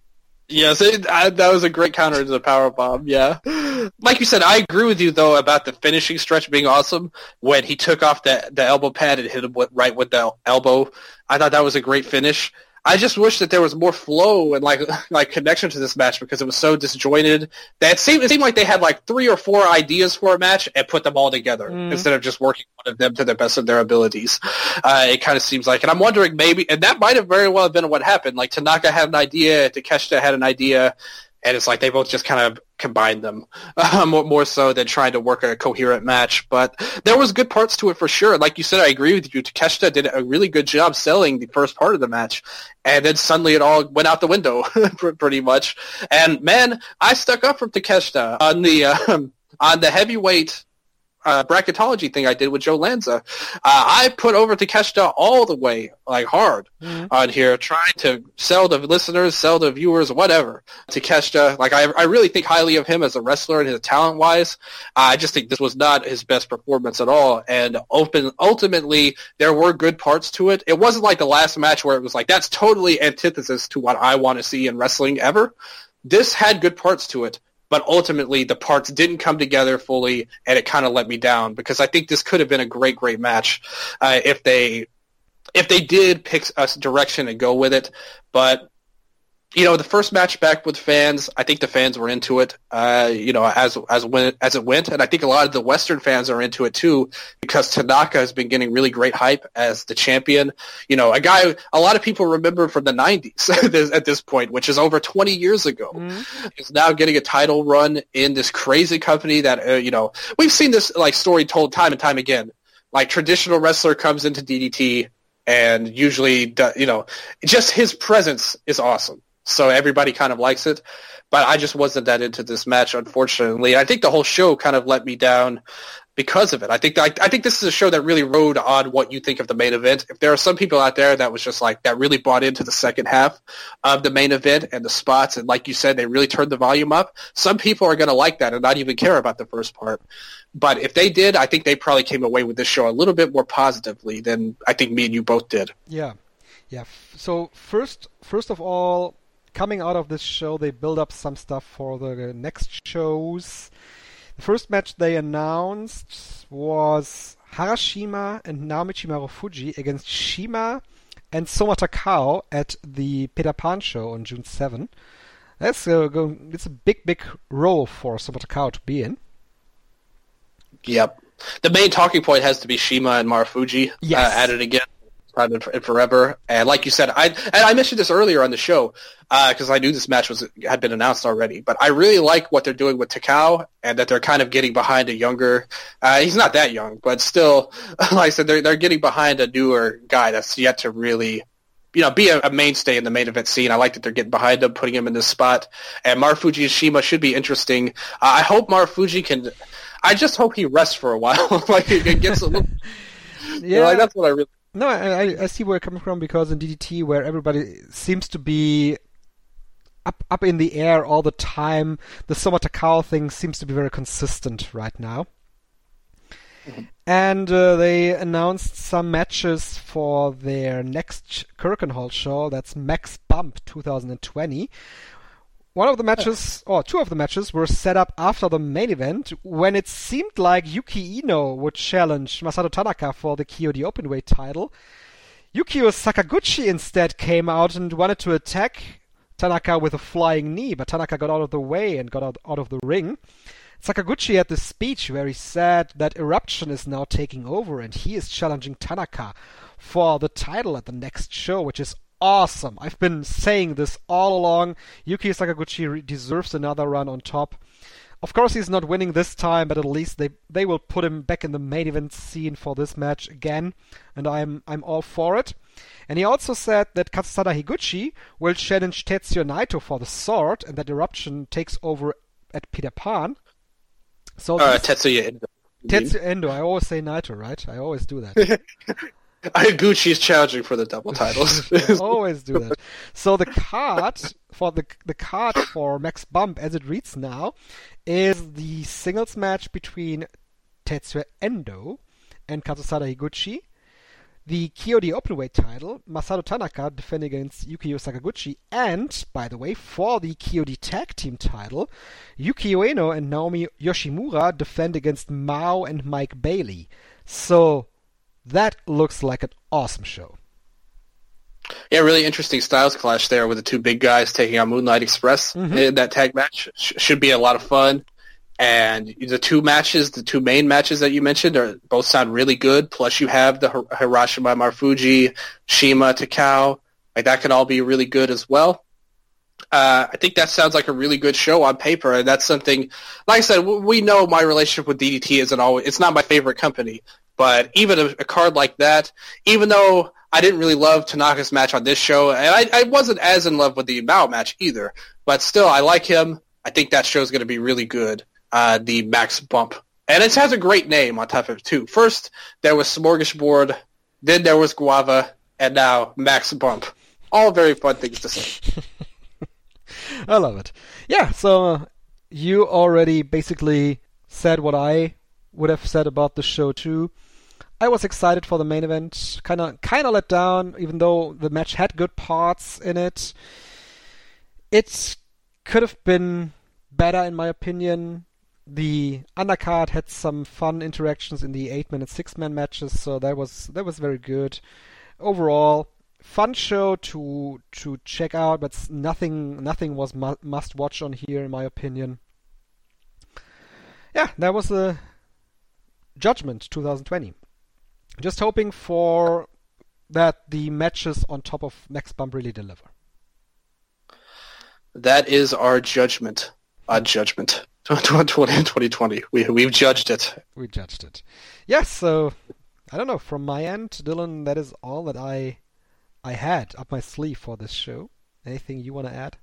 Yes, it, I, that was a great counter to the powerbomb, yeah. Like you said, I agree with you, though, about the finishing stretch being awesome. When he took off the, the elbow pad and hit him with, right with the elbow, I thought that was a great finish. I just wish that there was more flow and like like connection to this match because it was so disjointed. That it seemed, it seemed like they had like three or four ideas for a match and put them all together Mm. instead of just working one of them to the best of their abilities. Uh, it kind of seems like, and I'm wondering maybe, and that might have very well been what happened. Like Tanaka had an idea, Takeshita had an idea, and it's like they both just kind of combined them uh, more, more so than trying to work a coherent match. But there was good parts to it for sure. Like you said, I agree with you. Takeshita did a really good job selling the first part of the match, and then suddenly it all went out the window pretty much. And man, I stuck up for Takeshita on the um, on the heavyweight Uh, bracketology thing I did with Joe Lanza. Uh, I put over Takeshita all the way, like hard, Mhm. on here, trying to sell the listeners, sell the viewers, whatever. Takeshita, like I, I really think highly of him as a wrestler and his talent wise. I just think this was not his best performance at all. And open, ultimately, there were good parts to it. It wasn't like the last match where it was like that's totally antithesis to what I want to see in wrestling ever. This had good parts to it. But ultimately, the parts didn't come together fully, and it kind of let me down because I think this could have been a great, great match uh, if they if they did pick a direction and go with it. But you know, the first match back with fans, I think the fans were into it. Uh, you know, as as when as it went, and I think a lot of the Western fans are into it too because Tanaka has been getting really great hype as the champion. You know, a guy a lot of people remember from the nineties at this point, which is over twenty years ago. Mhm. Is now getting a title run in this crazy company that uh, you know we've seen this like story told time and time again. Like traditional wrestler comes into D D T and usually do, you know just his presence is awesome. So everybody kind of likes it, but I just wasn't that into this match, unfortunately. I think the whole show kind of let me down because of it. I think I, I think this is a show that really rode on what you think of the main event. If there are some people out there that was just like that really bought into the second half of the main event and the spots, and like you said, they really turned the volume up. Some people are going to like that and not even care about the first part. But if they did, I think they probably came away with this show a little bit more positively than I think me and you both did. Yeah, yeah. So first, first of all, coming out of this show, they build up some stuff for the next shows. The first match they announced was Harashima and Naomichi Marufuji against Shima and Soma Takao at the Peter Pan show on June seventh. That's uh, go, it's a big, big role for Soma Takao to be in. Yep. The main talking point has to be Shima and Marufuji Yes. uh, added again. time in, in forever. And like you said, I and I mentioned this earlier on the show because uh, I knew this match was had been announced already. But I really like what they're doing with Takao, and that they're kind of getting behind a younger. Uh, he's not that young, but still, like I said, they're they're getting behind a newer guy that's yet to really, you know, be a, a mainstay in the main event scene. I like that they're getting behind him, putting him in this spot. And Marufuji and Shima should be interesting. Uh, I hope Marufuji can. I just hope he rests for a while. Like it gets a little. Yeah, you know, like, that's what I really. No, I I see where you're coming from, because in D D T, where everybody seems to be up up in the air all the time, the Soma Takao thing seems to be very consistent right now. Mm-hmm. And uh, they announced some matches for their next Kirkenhall show. That's Max Bump twenty twenty. One of the matches, or two of the matches, were set up after the main event, when it seemed like Yuki Ino would challenge Masato Tanaka for the K O D Openweight title. Yukio Sakaguchi instead came out and wanted to attack Tanaka with a flying knee, but Tanaka got out of the way and got out, out of the ring. Sakaguchi had this speech where he said that Eruption is now taking over and he is challenging Tanaka for the title at the next show, which is awesome. I've been saying this all along. Yuki Sakaguchi re- deserves another run on top. Of course, he's not winning this time, but at least they, they will put him back in the main event scene for this match again, and I'm I'm all for it. And he also said that Katsusada Higuchi will challenge Tetsuya Naito for the sword, and that Eruption takes over at Peter Pan. So uh, Tetsuya Endo. Tetsuya Endo. I always say Naito, right? I always do that. Higuchi is challenging for the double titles. I always do that. So the card for the the card for Max Bump, as it reads now, is the singles match between Tetsuya Endo and Katsusada Higuchi. The K O D Openweight title, Masato Tanaka defending against Yukio Sakaguchi, and, by the way, for the K O D Tag Team title, Yuki Ueno and Naomi Yoshimura defend against Mao and Mike Bailey. So that looks like an awesome show. Yeah, really interesting styles clash there with the two big guys taking on Moonlight Express mm-hmm. in that tag match. Sh- should be a lot of fun. And the two matches, the two main matches that you mentioned, are both sound really good. Plus, you have the Hi- Hiroshima Marufuji, Shima Takao. Like that can all be really good as well. Uh, I think that sounds like a really good show on paper, and that's something. Like I said, we know my relationship with D D T isn't always. It's not my favorite company, but even a, a card like that, even though I didn't really love Tanaka's match on this show, and I, I wasn't as in love with the Mao match either, but still, I like him. I think that show is going to be really good. Uh, the Max Bump. And it has a great name on top of it, too. First, there was Smorgasbord, then there was Guava, and now Max Bump. All very fun things to say. I love it. Yeah, so uh, you already basically said what I would have said about the show, too. I was excited for the main event. Kind of kind of let down, even though the match had good parts in it. It could have been better, in my opinion. The undercard had some fun interactions in the eight-man and six-man matches, so that was that was very good. Overall, fun show to to check out, but nothing nothing was mu- must watch on here, in my opinion. Yeah, that was the Judgment twenty twenty. Just hoping for that the matches on top of Max Bump really deliver. That is our judgment. Our judgment. twenty twenty. We, we've judged it. We judged it. Yes, so, I don't know, from my end, Dylan, that is all that I I had up my sleeve for this show. Anything you want to add?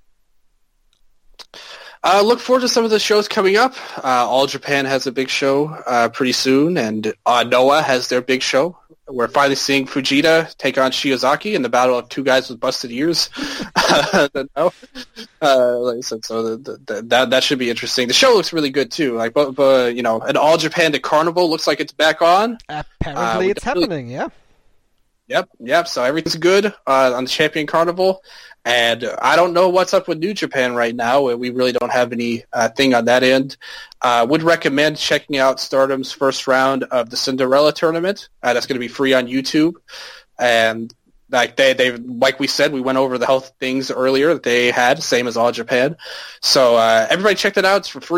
Uh, look forward to some of the shows coming up. Uh, All Japan has a big show uh, pretty soon, and uh, Noah has their big show. We're finally seeing Fujita take on Shiozaki in the battle of two guys with busted ears. uh, like I said, so the, the, that that should be interesting. The show looks really good too. Like, but, but you know, an All Japan to Carnival looks like it's back on. Apparently, uh, it's happening. Yeah. Yep, yep. So everything's good uh, on the Champion Carnival, and I don't know what's up with New Japan right now. We really don't have any uh, thing on that end. Uh, would recommend checking out Stardom's first round of the Cinderella tournament. Uh, that's going to be free on YouTube, and like they they like we said, we went over the health things earlier that they had, same as All Japan. So uh, everybody check that out. It's for free.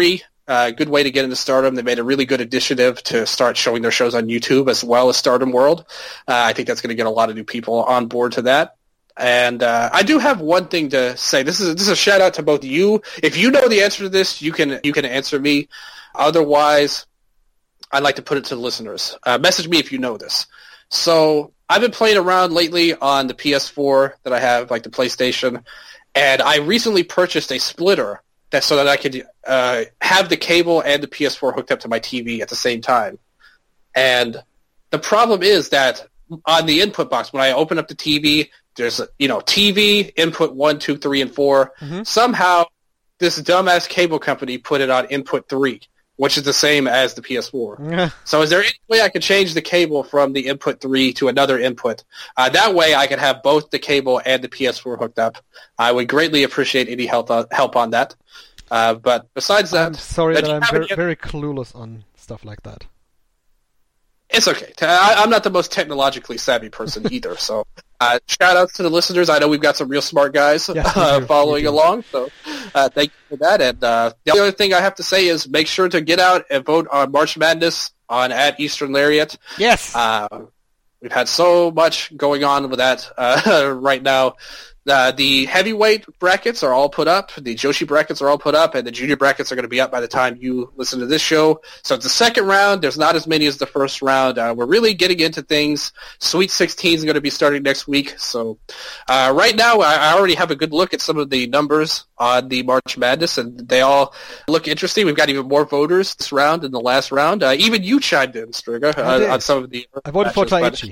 Uh, good way to get into Stardom. They made a really good initiative to start showing their shows on YouTube as well as Stardom World. Uh, I think that's going to get a lot of new people on board to that. And uh, I do have one thing to say. This is this is a shout out to both you. If you know the answer to this, you can you can answer me. Otherwise, I'd like to put it to the listeners. Uh, message me if you know this. So I've been playing around lately on the P S four that I have, like the PlayStation, and I recently purchased a splitter that so that I could uh, have the cable and the P S four hooked up to my T V at the same time. And the problem is that on the input box, when I open up the T V, there's, you know, T V, input one, two, three, and four. Mm-hmm. Somehow, this dumbass cable company put it on input three, which is the same as the P S four. Yeah. So is there any way I could change the cable from the input three to another input? Uh, that way I could have both the cable and the P S four hooked up. I would greatly appreciate any help, uh, help on that. Uh, but besides that... I'm sorry that I'm very, very clueless on stuff like that. It's okay. I, I'm not the most technologically savvy person either, so uh, shout-outs to the listeners. I know we've got some real smart guys yes, uh, following along, so uh, thank you for that. And uh, the other thing I have to say is make sure to get out and vote on March Madness on at Eastern Lariat. Yes. Uh, we've had so much going on with that uh, right now. Uh, the heavyweight brackets are all put up. The Joshi brackets are all put up, and the junior brackets are going to be up by the time you listen to this show. So it's the second round. There's not as many as the first round. Uh, we're really getting into things. Sweet sixteen is going to be starting next week. So uh, right now, I, I already have a good look at some of the numbers on the March Madness, and they all look interesting. We've got even more voters this round than the last round. Uh, even you chimed in, Striga, uh, on some of the I voted matches, for Taichi.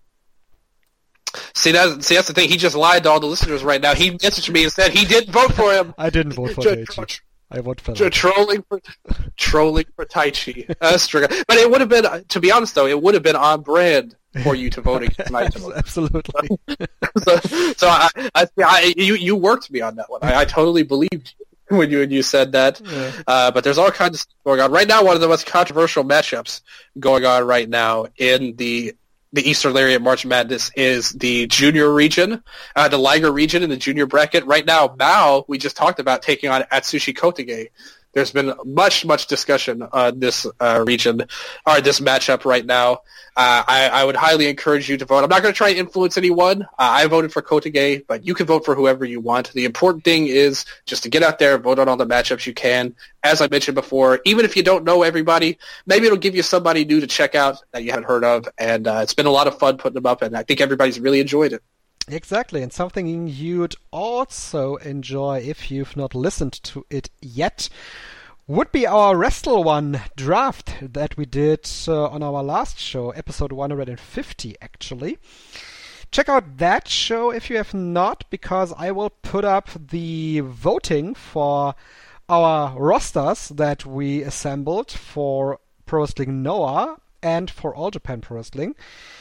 See, that's, see, that's the thing. He just lied to all the listeners right now. He messaged me and said he didn't vote for him. I didn't vote for Taichi. I voted for Taichi. Trolling for, trolling for Taichi. Uh, but it would have been, to be honest, though, it would have been on brand for you to vote against Naito. Absolutely. so, so I, I, I, you, you worked me on that one. I, I totally believed you when you when you said that. Yeah. Uh, but there's all kinds of stuff going on right now. One of the most controversial matchups going on right now in the the Eastern Lariat March Madness is the junior region, uh, the Liger region in the junior bracket. Right now, Mao, we just talked about taking on Atsushi Kotoge. There's been much, much discussion on this uh, region, or this matchup right now. Uh, I, I would highly encourage you to vote. I'm not going to try to influence anyone. Uh, I voted for Kotoge, but you can vote for whoever you want. The important thing is just to get out there, vote on all the matchups you can. As I mentioned before, even if you don't know everybody, maybe it'll give you somebody new to check out that you haven't heard of. And uh, it's been a lot of fun putting them up, and I think everybody's really enjoyed it. Exactly, and something you'd also enjoy if you've not listened to it yet would be our Wrestle One draft that we did uh, on our last show, episode one hundred fifty actually. Check out that show if you have not, because I will put up the voting for our rosters that we assembled for Pro Wrestling Noah and for All Japan Pro Wrestling.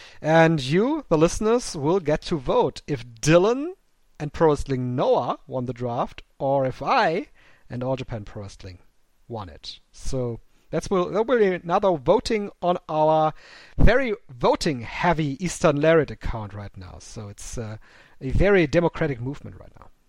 And you, the listeners, will get to vote if Dylan and Pro Wrestling Noah won the draft, or if I and All Japan Pro Wrestling won it. So that's will that will be another voting on our very voting-heavy Eastern Lariat account right now. So it's uh, a very democratic movement right now.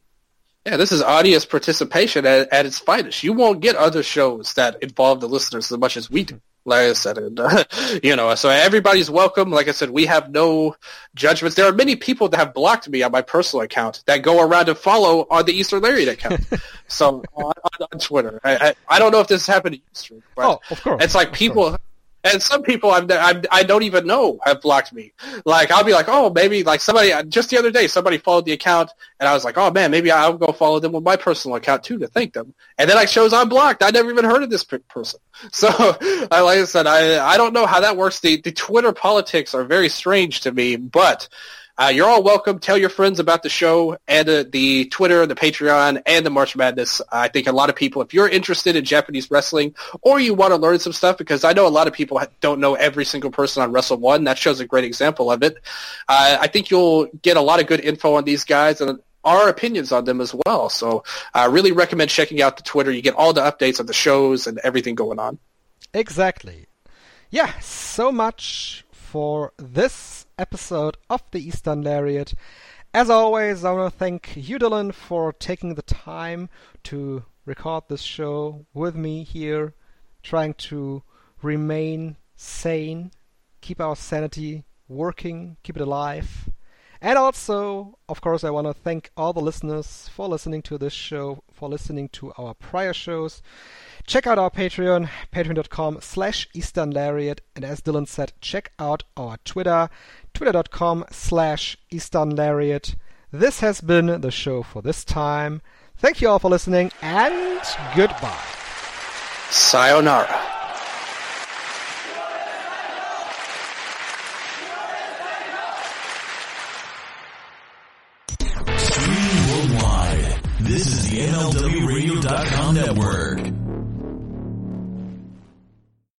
Yeah, this is audience participation at, at its finest. You won't get other shows that involve the listeners as much as we do. Like I said, and, uh, you know, so everybody's welcome. Like I said, we have no judgments. There are many people that have blocked me on my personal account that go around and follow on the Eastern Lariat account. so on, on, on Twitter, I, I I don't know if this has happened to you, Stu, but oh, of course. It's like of people. Course. And some people I'm, I'm, I don't even know have blocked me. Like, I'll be like, oh, maybe, like, somebody, just the other day, somebody followed the account, and I was like, oh, man, maybe I'll go follow them with my personal account, too, to thank them. And then I shows I'm blocked. I never even heard of this person. So, I, like I said, I I don't know how that works. The, the Twitter politics are very strange to me, but Uh, you're all welcome. Tell your friends about the show and uh, the Twitter, the Patreon, and the March Madness. I think a lot of people, if you're interested in Japanese wrestling or you want to learn some stuff, because I know a lot of people don't know every single person on Wrestle One. That shows a great example of it. Uh, I think you'll get a lot of good info on these guys and our opinions on them as well. So I really recommend checking out the Twitter. You get all the updates of the shows and everything going on. Exactly. Yeah, so much for this episode of the Eastern Lariat. As always, I want to thank you, Dylan, for taking the time to record this show with me here, trying to remain sane, keep our sanity working, keep it alive. And also, of course, I want to thank all the listeners for listening to this show, for listening to our prior shows. Check out our Patreon, patreon.com slash Eastern Lariat. And as Dylan said, check out our Twitter, twitter.com slash Eastern Lariat. This has been the show for this time. Thank you all for listening, and goodbye. Sayonara. Streaming worldwide. This is the N L W radio dot com network.